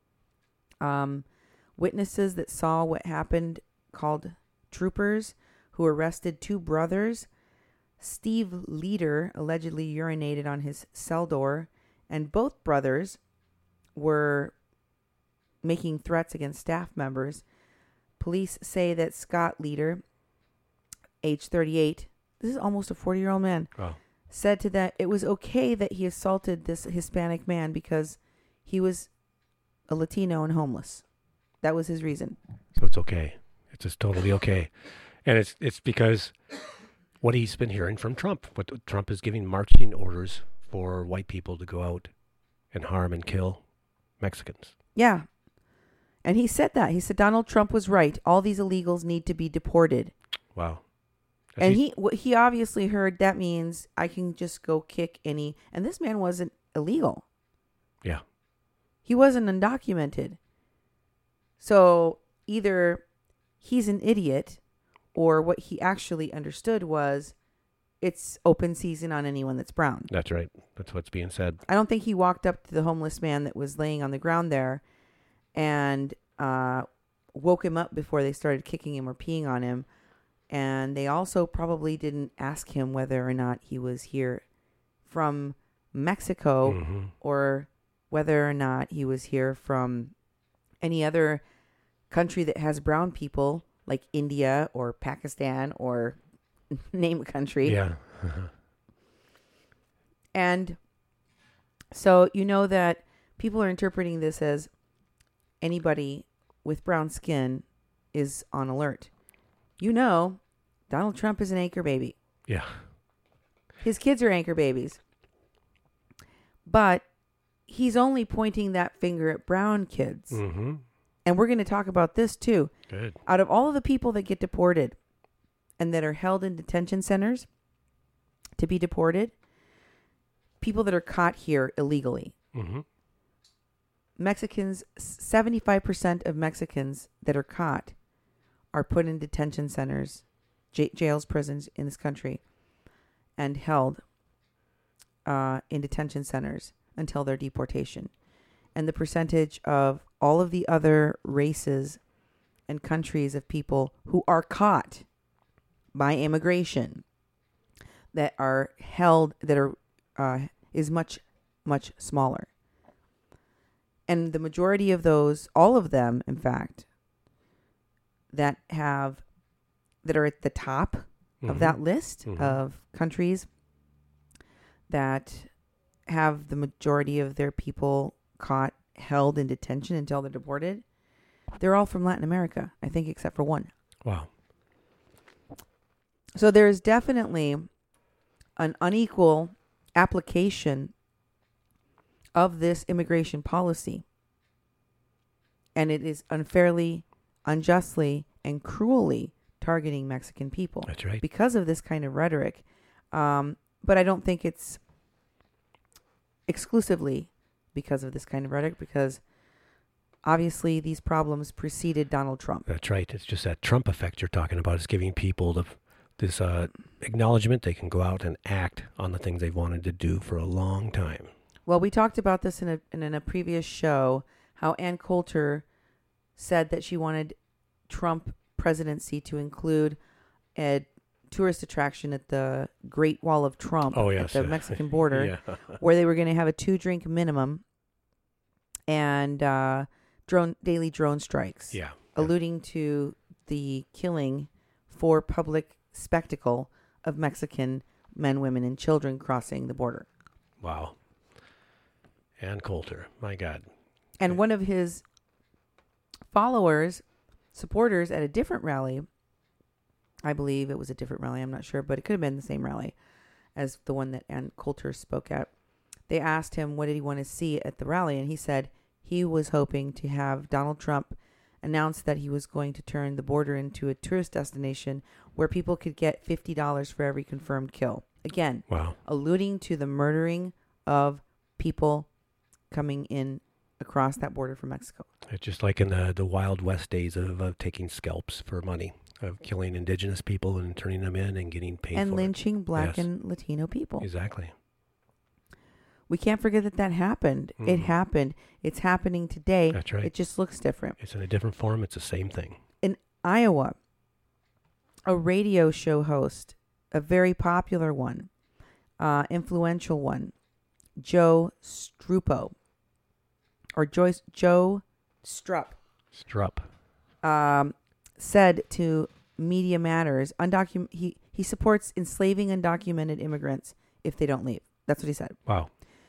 Witnesses that saw what happened called troopers who arrested two brothers. Steve Leader allegedly urinated on his cell door, and both brothers were making threats against staff members. Police say that Scott Leader, age 38, this is almost a 40-year-old man, said to that it was okay that he assaulted this Hispanic man because he was a Latino and homeless. That was his reason. So it's okay. It's just totally okay. And it's because what he's been hearing from Trump. What Trump is giving marching orders for white people to go out and harm and kill Mexicans. Yeah. And he said that. He said Donald Trump was right. All these illegals need to be deported. Wow. And he obviously heard that means I can just go kick any. And this man wasn't illegal. Yeah. He wasn't undocumented. So either he's an idiot or what he actually understood was it's open season on anyone that's brown. That's right. That's what's being said. I don't think he walked up to the homeless man that was laying on the ground there and woke him up before they started kicking him or peeing on him. And they also probably didn't ask him whether or not he was here from Mexico or whether or not he was here from any other country that has brown people like India or Pakistan or name a country. Yeah. And so you know that people are interpreting this as anybody with brown skin is on alert. You know, Donald Trump is an anchor baby. Yeah. His kids are anchor babies. But he's only pointing that finger at brown kids. And we're going to talk about this too. Good. Out of all of the people that get deported, and that are held in detention centers to be deported, people that are caught here illegally. Mm-hmm. Mexicans, 75% of Mexicans that are caught are put in detention centers, jails, prisons in this country, and held in detention centers until their deportation. And the percentage of all of the other races and countries of people who are caught by immigration that are held, that are is much, much smaller. And the majority of those, all of them, in fact, that are at the top of that list of countries that have the majority of their people caught, held in detention until they're deported, they're all from Latin America, I think, except for one. Wow. So there is definitely an unequal application of this immigration policy. And it is unfairly, unjustly, and cruelly targeting Mexican people. That's right. Because of this kind of rhetoric. But I don't think it's exclusively because of this kind of rhetoric, because obviously these problems preceded Donald Trump. That's right. It's just that Trump effect you're talking about. It's giving people this acknowledgement they can go out and act on the things they've wanted to do for a long time. Well, we talked about this in a previous show, how Ann Coulter said that she wanted Trump presidency to include a tourist attraction at the Great Wall of Trump at the Mexican border, where they were going to have a 2-drink minimum and daily drone strikes, alluding to the killing for public spectacle of Mexican men, women, and children crossing the border. Wow. Ann Coulter, my God. And one of his supporters at a different rally, I believe it was a different rally, I'm not sure, but it could have been the same rally as the one that Ann Coulter spoke at. They asked him what did he want to see at the rally, and he said he was hoping to have Donald Trump announce that he was going to turn the border into a tourist destination where people could get $50 for every confirmed kill. Again, alluding to the murdering of people coming in across that border from Mexico. It's just like in the Wild West days of taking scalps for money, of killing indigenous people and turning them in and getting paid and for lynching it. Black and Latino people. Exactly. We can't forget that happened. It happened. It's happening today. That's right. It just looks different. It's in a different form. It's the same thing. In Iowa, a radio show host, a very popular one, influential one, Joe Strupp, said to Media Matters, he supports enslaving undocumented immigrants if they don't leave. That's what he said. Wow.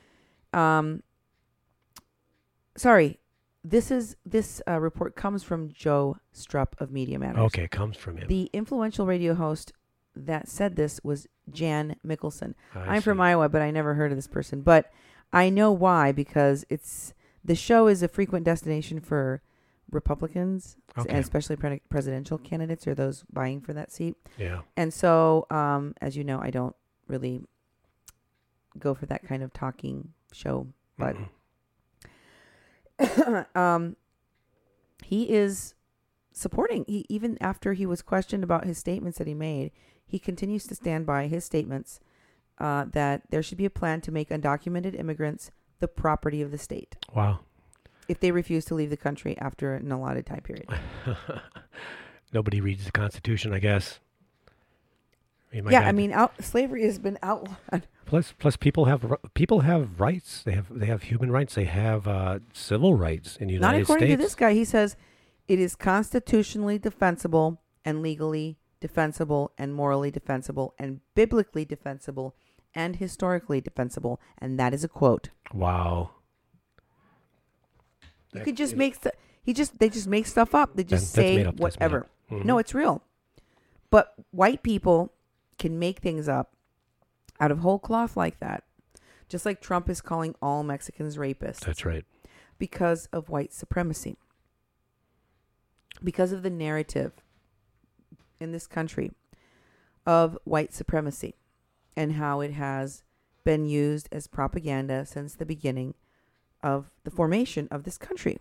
Sorry, this report comes from Joe Strupp of Media Matters. Okay, it comes from him. The influential radio host that said this was Jan Mickelson. I'm see. from Iowa, but I never heard of this person. But I know why, because the show is a frequent destination for Republicans, and especially presidential candidates or those vying for that seat. Yeah. And so, as you know, I don't really go for that kind of talking show, but he is supporting. Even after he was questioned about his statements that he made, he continues to stand by his statements that there should be a plan to make undocumented immigrants the property of the state. Wow. If they refuse to leave the country after an allotted time period. Nobody reads the Constitution, I guess. Slavery has been outlawed. Plus, people have rights. They have human rights. They have civil rights in the United States. Not according to this guy. He says it is constitutionally defensible and legally defensible and morally defensible and biblically defensible and historically defensible. And that is a quote. Wow. You could just make they just make stuff up. They just say whatever. Mm-hmm. No, it's real. But white people can make things up out of whole cloth like that. Just like Trump is calling all Mexicans rapists. That's right. Because of white supremacy. Because of the narrative in this country of white supremacy and how it has been used as propaganda since the beginning of the formation of this country.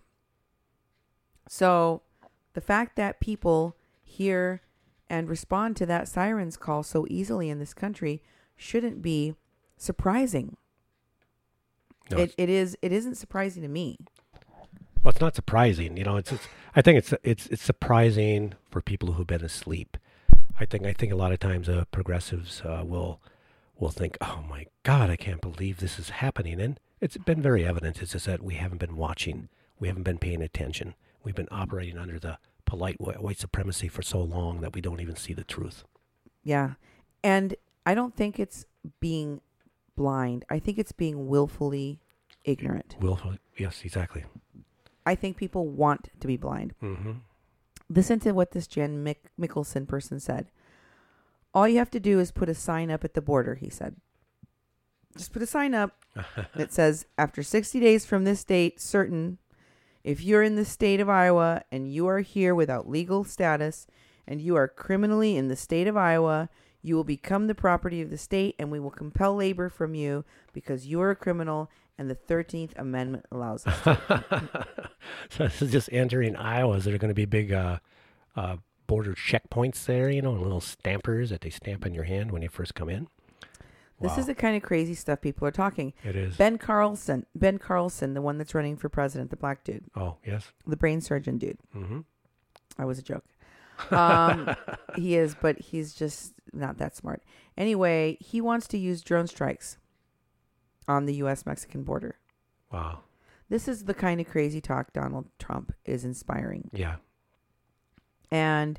So the fact that people hear and respond to that siren's call so easily in this country shouldn't be surprising. No, it isn't surprising to me. Well, it's not surprising. I think it's surprising for people who've been asleep. I think a lot of times progressives will think, oh my God, I can't believe this is happening. And it's been very evident. It's just that we haven't been watching. We haven't been paying attention. We've been operating under the polite white supremacy for so long that we don't even see the truth. Yeah. And I don't think it's being blind. I think it's being willfully ignorant. Willfully, yes, exactly. I think people want to be blind. Mm-hmm. Listen to what this Jen Mickelson person said. All you have to do is put a sign up at the border, he said. Just put a sign up that says, after 60 days from this date, certain, if you're in the state of Iowa and you are here without legal status and you are criminally in the state of Iowa, you will become the property of the state and we will compel labor from you because you are a criminal and the 13th Amendment allows us to. So this is just entering Iowa. Is there going to be big border checkpoints there, and little stampers that they stamp in your hand when you first come in? This is the kind of crazy stuff people are talking. It is. Ben Carlson, the one that's running for president, the black dude. Oh, yes. The brain surgeon dude. Mm-hmm. That was a joke. He is, but he's just not that smart. Anyway, he wants to use drone strikes on the U.S.-Mexican border. Wow. This is the kind of crazy talk Donald Trump is inspiring. Yeah. And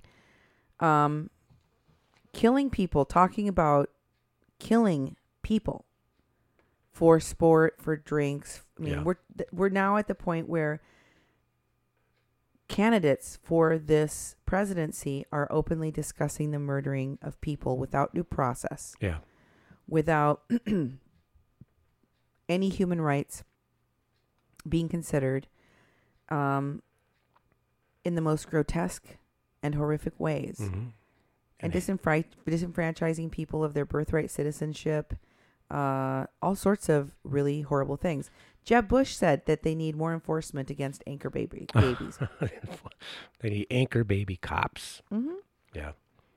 killing people, talking about killing people for sport, for drinks. I mean, we're now at the point where candidates for this presidency are openly discussing the murdering of people without due process. Yeah. Without any human rights being considered, in the most grotesque and horrific ways. Mm-hmm. And disenfranchising people of their birthright citizenship, all sorts of really horrible things. Jeb Bush said that they need more enforcement against anchor babies. They need anchor baby cops. Mm-hmm. Yeah.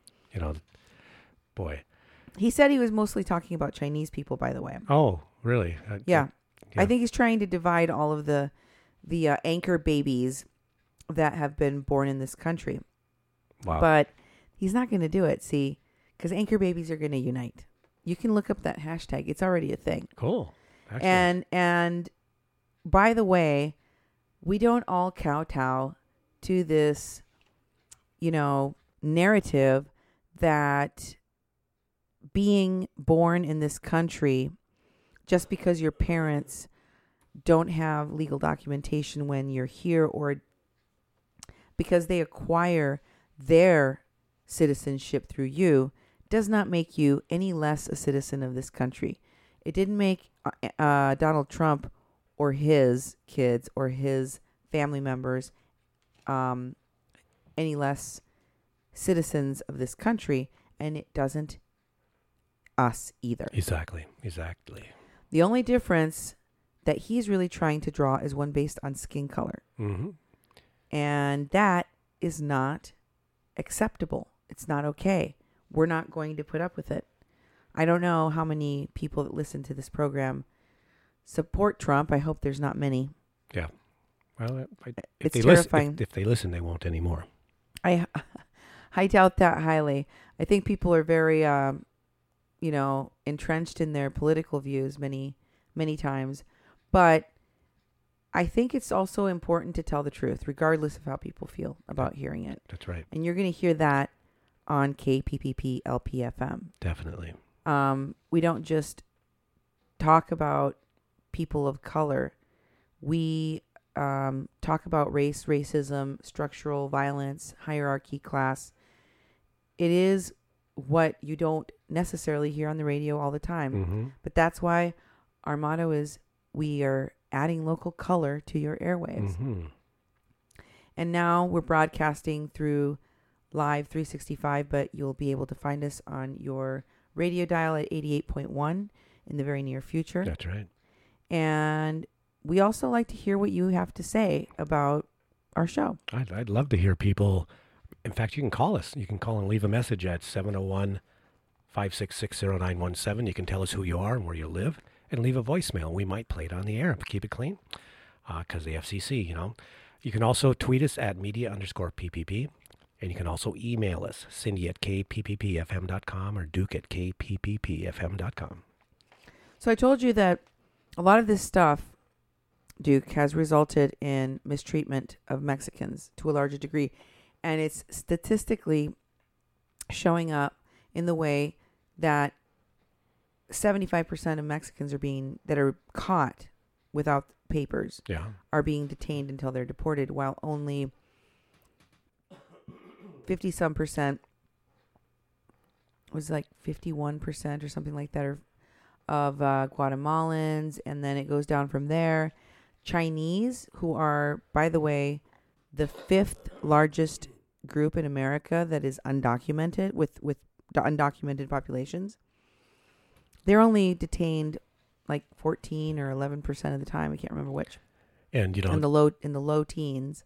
Boy. He said he was mostly talking about Chinese people, by the way. Oh, really? Yeah. I think he's trying to divide all of the anchor babies that have been born in this country. Wow. But he's not going to do it, see, because anchor babies are going to unite. You can look up that hashtag. It's already a thing. Cool. Excellent. And by the way, we don't all kowtow to this, narrative that being born in this country, just because your parents don't have legal documentation when you're here or because they acquire their citizenship through you, does not make you any less a citizen of this country. It didn't make Donald Trump or his kids or his family members any less citizens of this country, and it doesn't us either. Exactly. The only difference that he's really trying to draw is one based on skin color. Mm-hmm. And that is not acceptable. It's not okay. We're not going to put up with it. I don't know how many people that listen to this program support Trump. I hope there's not many. Yeah. Well, it's terrifying. If they listen, they won't anymore. I doubt that highly. I think people are very, entrenched in their political views many, many times. But I think it's also important to tell the truth, regardless of how people feel about hearing it. That's right. And you're going to hear that on KPPP LPFM. Definitely. We don't just talk about people of color. We talk about race, racism, structural violence, hierarchy, class. It is what you don't necessarily hear on the radio all the time. Mm-hmm. But that's why our motto is we are adding local color to your airwaves. Mm-hmm. And now we're broadcasting through Live 365, but you'll be able to find us on your radio dial at 88.1 in the very near future. That's right. And we also like to hear what you have to say about our show. I'd love to hear people. In fact, you can call us. You can call and leave a message at 701-566-0917. You can tell us who you are and where you live and leave a voicemail. We might play it on the air. Keep it clean because the FCC, You can also tweet us at media_PPP. And you can also email us, Cindy@kpppfm.com or Duke@kpppfm.com. So I told you that a lot of this stuff, Duke, has resulted in mistreatment of Mexicans to a larger degree. And it's statistically showing up in the way that 75% of Mexicans that are caught without papers are being detained until they're deported, while only 50-some%, was like 51% or something like that, of Guatemalans, and then it goes down from there. Chinese, who are, by the way, the 5th largest group in America that is undocumented, with undocumented populations. They're only detained like 14 or 11% of the time. I can't remember which. And in the low teens.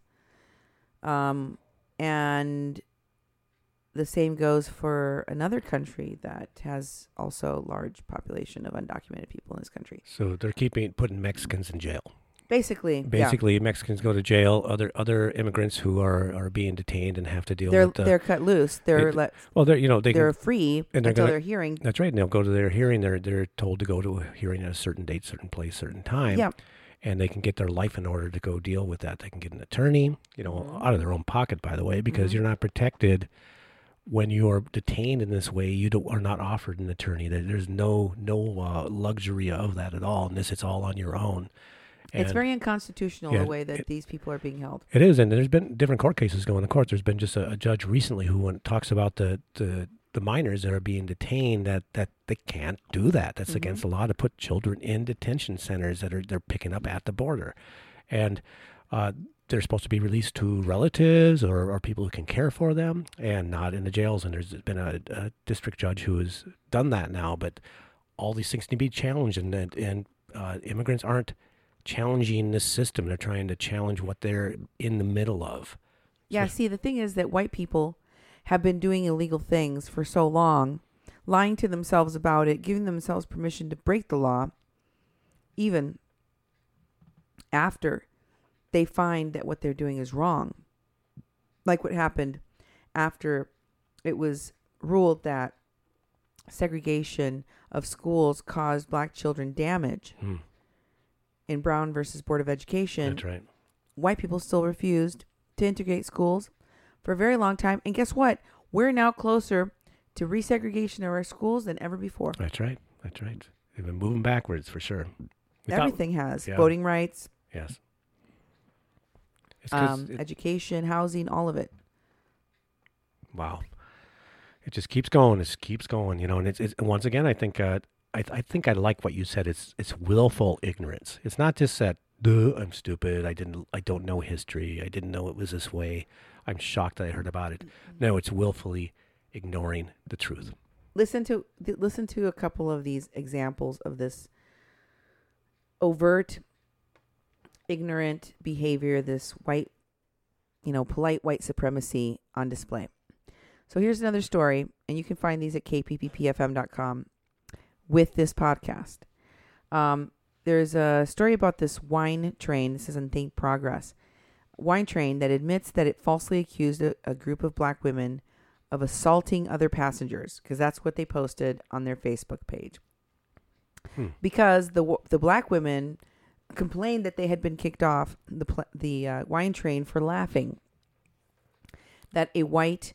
And the same goes for another country that has also a large population of undocumented people in this country. So they're putting Mexicans in jail. Basically, Mexicans go to jail. Other immigrants who are being detained and have to deal with. They're cut loose. They're free until their hearing. That's right. And they'll go to their hearing. They're told to go to a hearing at a certain date, certain place, certain time. Yeah. And they can get their life in order to go deal with that. They can get an attorney, out of their own pocket, by the way, because you're not protected when you are detained in this way. You are not offered an attorney. There's no luxury of that at all. And it's all on your own. And it's very unconstitutional the way that these people are being held. It is, and there's been different court cases going to court. There's been just a judge recently who talks about the minors that are being detained, that they can't do that. That's against the law to put children in detention centers that they're picking up at the border. And they're supposed to be released to relatives or people who can care for them and not in the jails. And there's been a district judge who has done that now. But all these things need to be challenged, and immigrants aren't challenging this system. They're trying to challenge what they're in the middle of. Yeah, see, the thing is that white people have been doing illegal things for so long, lying to themselves about it, giving themselves permission to break the law, even after they find that what they're doing is wrong. Like what happened after it was ruled that segregation of schools caused black children damage. In Brown versus Board of Education. That's right. White people still refused to integrate schools for a very long time. And guess what? We're now closer to resegregation of our schools than ever before. That's right. They've been moving backwards for sure. Everything has. Yeah. Voting rights. Yes. Education, housing, all of it. Wow. It just keeps going. It keeps going, and it's once again, I think I think I like what you said. It's willful ignorance. It's not just that, I'm stupid. I don't know history. I didn't know it was this way. I'm shocked that I heard about it. No, it's willfully ignoring the truth. Listen to a couple of these examples of this overt, ignorant behavior, this white, polite white supremacy on display. So here's another story, and you can find these at kpppfm.com. with this podcast. There's a story about this wine train. This is on Think Progress. Wine train that admits that it falsely accused a group of black women of assaulting other passengers, because that's what they posted on their Facebook page. Because the black women complained that they had been kicked off the wine train for laughing. That a white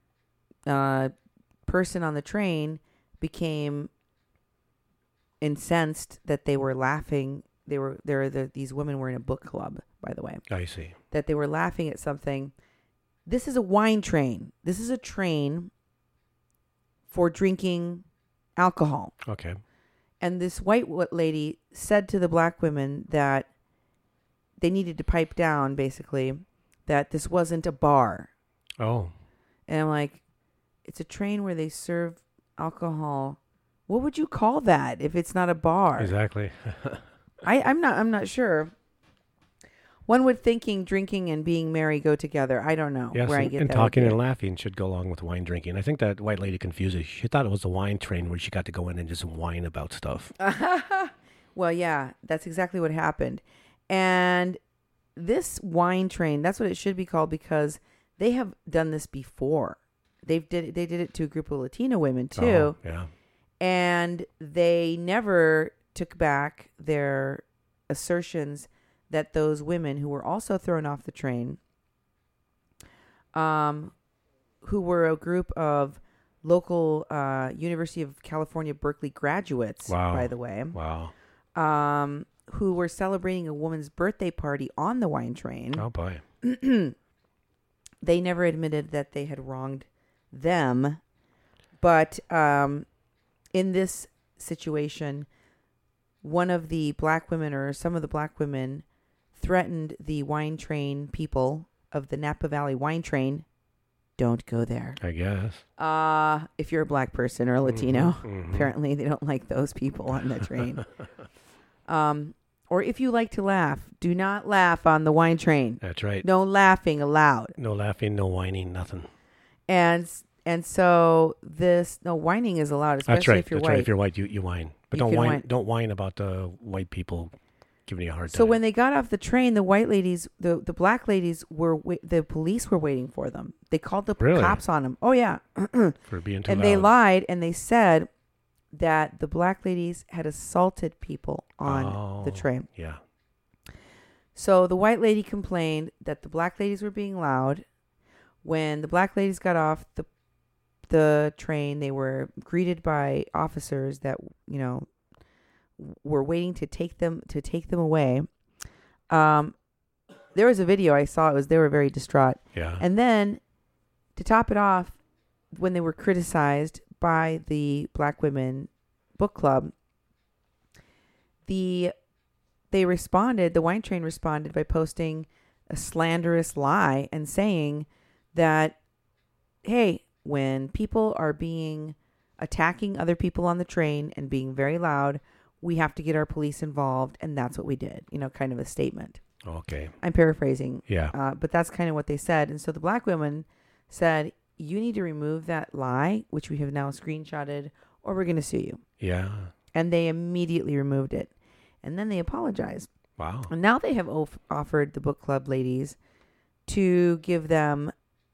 person on the train became incensed that they were laughing. These women were in a book club, by the way. I see. That they were laughing at something. This is a wine train. This is a train for drinking alcohol. Okay. And this white lady said to the black women that they needed to pipe down, basically, that this wasn't a bar. Oh. And I'm like, it's a train where they serve alcohol. What would you call that if it's not a bar? Exactly. I'm not sure. One would thinking drinking and being merry go together. I don't know Yes, where I get and that talking idea. and laughing should go along with wine drinking. I think that white lady confuses. She thought it was a wine train where she got to go in and just whine about stuff. Well, yeah, that's exactly what happened. And this wine train, that's what it should be called, because they have done this before. They did it to a group of Latino women too. Oh, yeah. And they never took back their assertions that those women who were also thrown off the train, who were a group of local University of California, Berkeley graduates, by the way, who were celebrating a woman's birthday party on the wine train. Oh, boy. They never admitted that they had wronged them. But in this situation, one of the black women, or some of the black women, threatened the wine train people of the Napa Valley wine train. Don't go there. I guess. If you're a black person or a Latino, apparently they don't like those people on the train. Or if you like to laugh, do not laugh on the wine train. That's right. No laughing allowed. No laughing, no whining, nothing. And so no whining is allowed, especially That's right. if you're That's white. right. If you're white, you whine. But You don't can whine. whine. Don't whine about the white people giving you a hard time. So when they got off the train, the white ladies, the black ladies the police were waiting for them. They called the cops on them. Oh yeah. For being too and loud. they lied, and they said that the black ladies had assaulted people on the train. Yeah. So the white lady complained that the black ladies were being loud. When the black ladies got off the train, they were greeted by officers that, were waiting to take them away. There was a video I saw. They were very distraught. Yeah. And then to top it off, when they were criticized by the Black Women Book Club, the wine train responded by posting a slanderous lie and saying that, hey, when people are attacking other people on the train and being very loud, we have to get our police involved. And that's what we did, kind of a statement. Okay. I'm paraphrasing. Yeah. But that's kind of what they said. And so the black women said, you need to remove that lie, which we have now screenshotted, or we're going to sue you. Yeah. And they immediately removed it. And then they apologized. Wow. And now they have offered the book club ladies to give them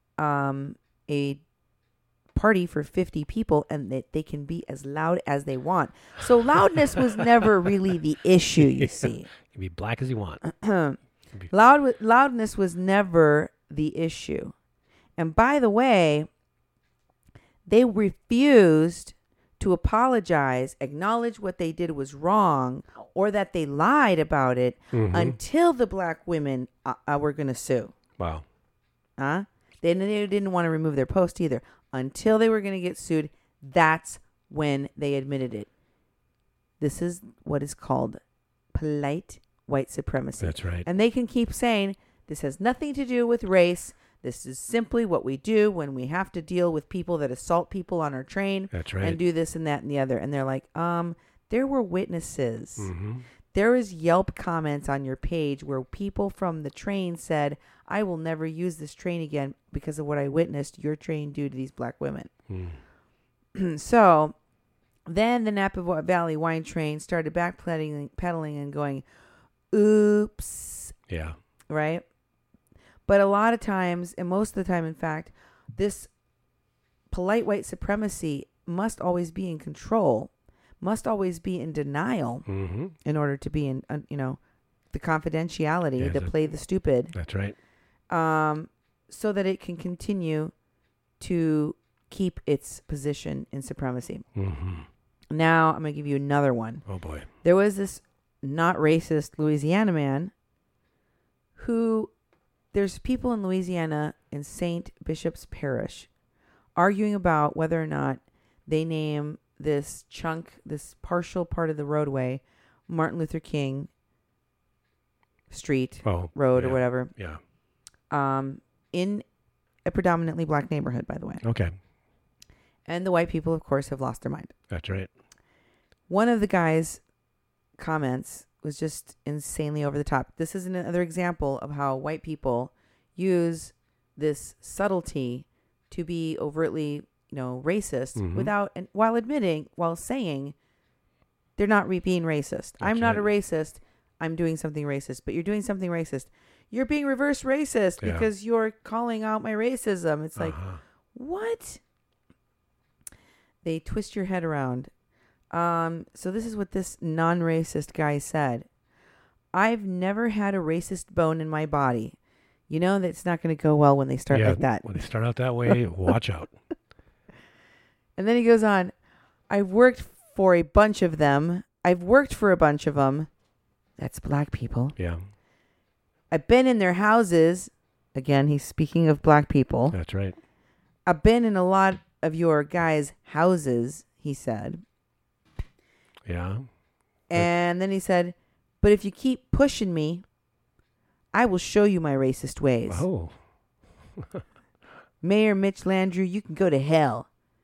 a party for 50 people, and that they can be as loud as they want. So loudness was never really the issue, you see. You can be black as you want. Loudness was never the issue. And by the way, they refused to apologize, acknowledge what they did was wrong, or that they lied about it until the black women were going to sue. Wow. They didn't want to remove their post either. Until they were going to get sued, that's when they admitted it. This is what is called polite white supremacy. That's right. And they can keep saying, this has nothing to do with race. This is simply what we do when we have to deal with people that assault people on our train. That's right. And do this and that and the other. And they're like, there were witnesses. Mm-hmm. There was Yelp comments on your page where people from the train said, I will never use this train again because of what I witnessed your train do to these black women. So then the Napa Valley wine train started backpedaling and going, oops. Yeah. Right? But a lot of times, and most of the time, in fact, this polite white supremacy must always be in control, must always be in denial in order to be in, the confidentiality, to play the stupid. That's right. So that it can continue to keep its position in supremacy. Now, I'm going to give you another one. Oh, boy. There was this not racist Louisiana man who, there's people in Louisiana in St. Bishop's Parish arguing about whether or not they name this partial part of the roadway, Martin Luther King Street, road, or whatever. Yeah. In a predominantly black neighborhood, by the way. Okay. And the white people, of course, have lost their mind. That's right. One of the guy's comments was just insanely over the top. This is another example of how white people use this subtlety to be overtly, racist while saying they're not being racist. I'm not a racist. I'm doing something racist, but you're doing something racist. You're being reverse racist because you're calling out my racism. It's like, what? They twist your head around. So this is what this non-racist guy said. I've never had a racist bone in my body. You know that's not going to go well when they start like that. When they start out that way, watch out. And then he goes on, I've worked for a bunch of them. That's black people. Yeah. I've been in their houses. Again, he's speaking of black people. That's right. I've been in a lot of your guys' houses, he said. Yeah. And then he said, but if you keep pushing me, I will show you my racist ways. Oh. Mayor Mitch Landrieu, you can go to hell.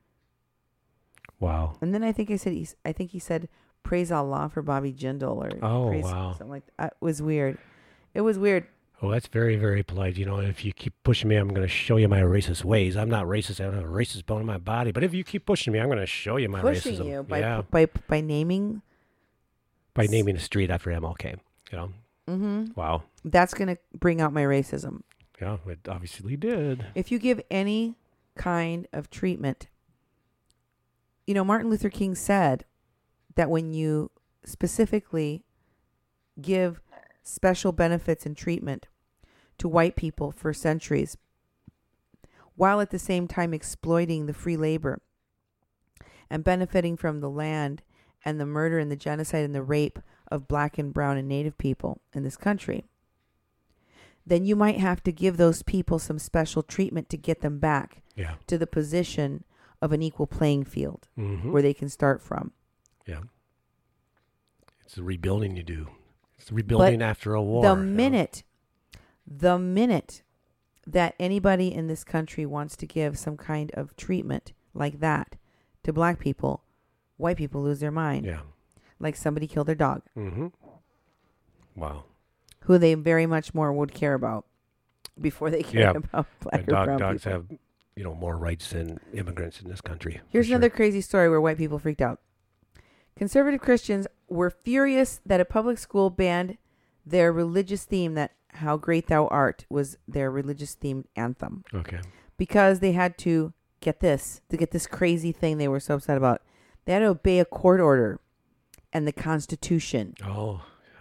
Wow. And then I think he said, praise Allah for Bobby Jindal or something like that. It was weird. It was weird. Oh, that's very, very polite. If you keep pushing me, I'm going to show you my racist ways. I'm not racist. I don't have a racist bone in my body. But if you keep pushing me, I'm going to show you my racism. Pushing you by naming. By naming a street after MLK. Mm-hmm. Wow. That's going to bring out my racism. Yeah, it obviously did. If you give any kind of treatment, Martin Luther King said that when you specifically give special benefits and treatment to white people for centuries, while at the same time exploiting the free labor and benefiting from the land and the murder and the genocide and the rape of black and brown and native people in this country, then you might have to give those people some special treatment to get them back to the position of an equal playing field where they can start from. Yeah. It's the rebuilding you do. It's rebuilding after a war. The minute that anybody in this country wants to give some kind of treatment like that to black people, white people lose their mind. Yeah. Like somebody killed their dog. Mm-hmm. Wow. Who they very much more would care about before they care about black or brown dogs people. have, more rights than immigrants in this country. Here's another crazy story where white people freaked out. Conservative Christians were furious that a public school banned their religious theme, that How Great Thou Art was their religious themed anthem. Okay. Because they had to get this crazy thing they were so upset about. They had to obey a court order and the Constitution. Oh.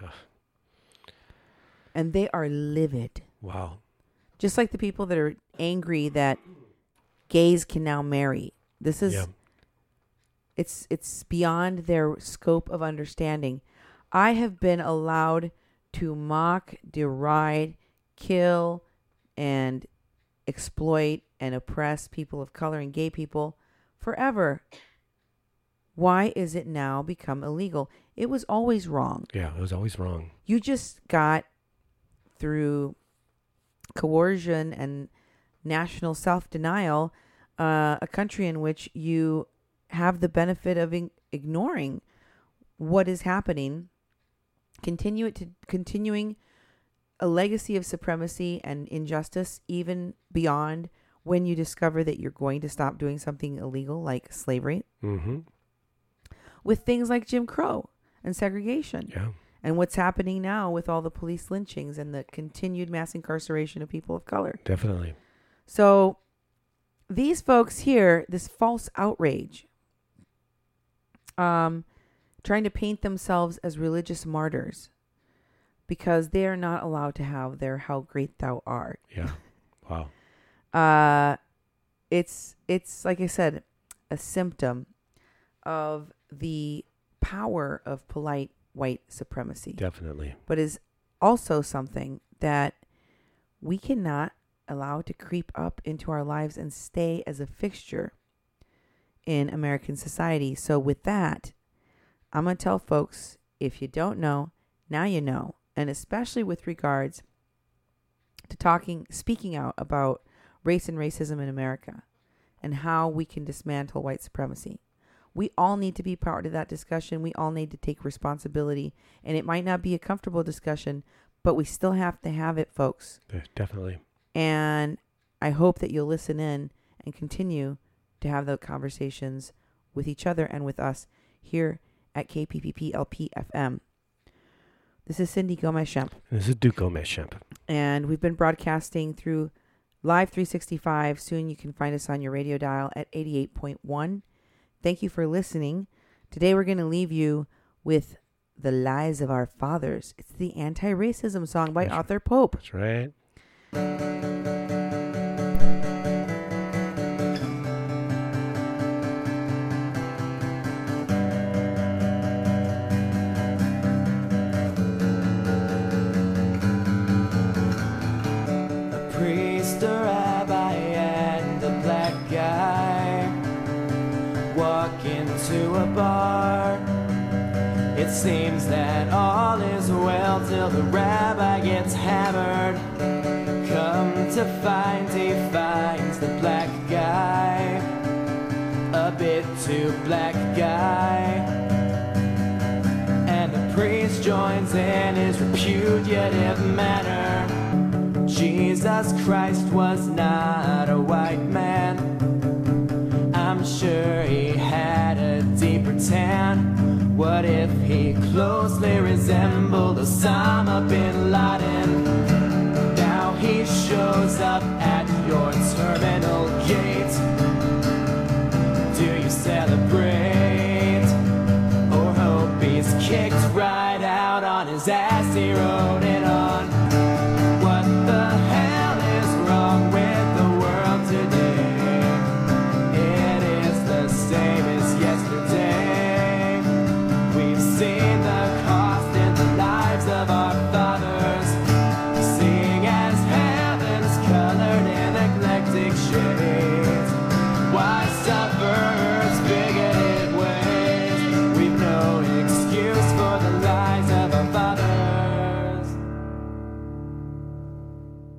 And they are livid. Wow. Just like the people that are angry that gays can now marry. This is... Yeah. It's beyond their scope of understanding. I have been allowed to mock, deride, kill, and exploit and oppress people of color and gay people forever. Why is it now become illegal? It was always wrong. Yeah, it was always wrong. You just got, through coercion and national self-denial, a country in which you have the benefit of ignoring what is happening, continuing a legacy of supremacy and injustice, even beyond when you discover that you're going to stop doing something illegal like slavery, with things like Jim Crow and segregation. Yeah. And what's happening now with all the police lynchings and the continued mass incarceration of people of color. Definitely. So these folks here, this false outrage, trying to paint themselves as religious martyrs because they are not allowed to have their How Great Thou Art. Yeah. Wow. It's like I said, a symptom of the power of polite white supremacy. Definitely. But is also something that we cannot allow to creep up into our lives and stay as a fixture in American society. So with that, I'm going to tell folks, if you don't know, now you know. And especially with regards to speaking out about race and racism in America and how we can dismantle white supremacy. We all need to be part of that discussion. We all need to take responsibility. And it might not be a comfortable discussion, but we still have to have it, folks. Definitely. And I hope that you'll listen in and continue to have those conversations with each other and with us here at KPPP-LP FM. This is Cindy Gomez-Schemp. This is Duke Gomez-Schemp. And we've been broadcasting through Live 365. Soon you can find us on your radio dial at 88.1. Thank you for listening. Today we're going to leave you with The Lies of Our Fathers. It's the anti-racism song by Arthur Pope. That's right. To a bar, it seems that all is well till the rabbi gets hammered. Come to find he finds the black guy a bit too black guy, and the priest joins in his repudiative manner. Jesus Christ was not a white man. I'm sure he had a deeper tan. What if he closely resembled Osama bin Laden? Now he shows up at your terminal gate. Do you celebrate?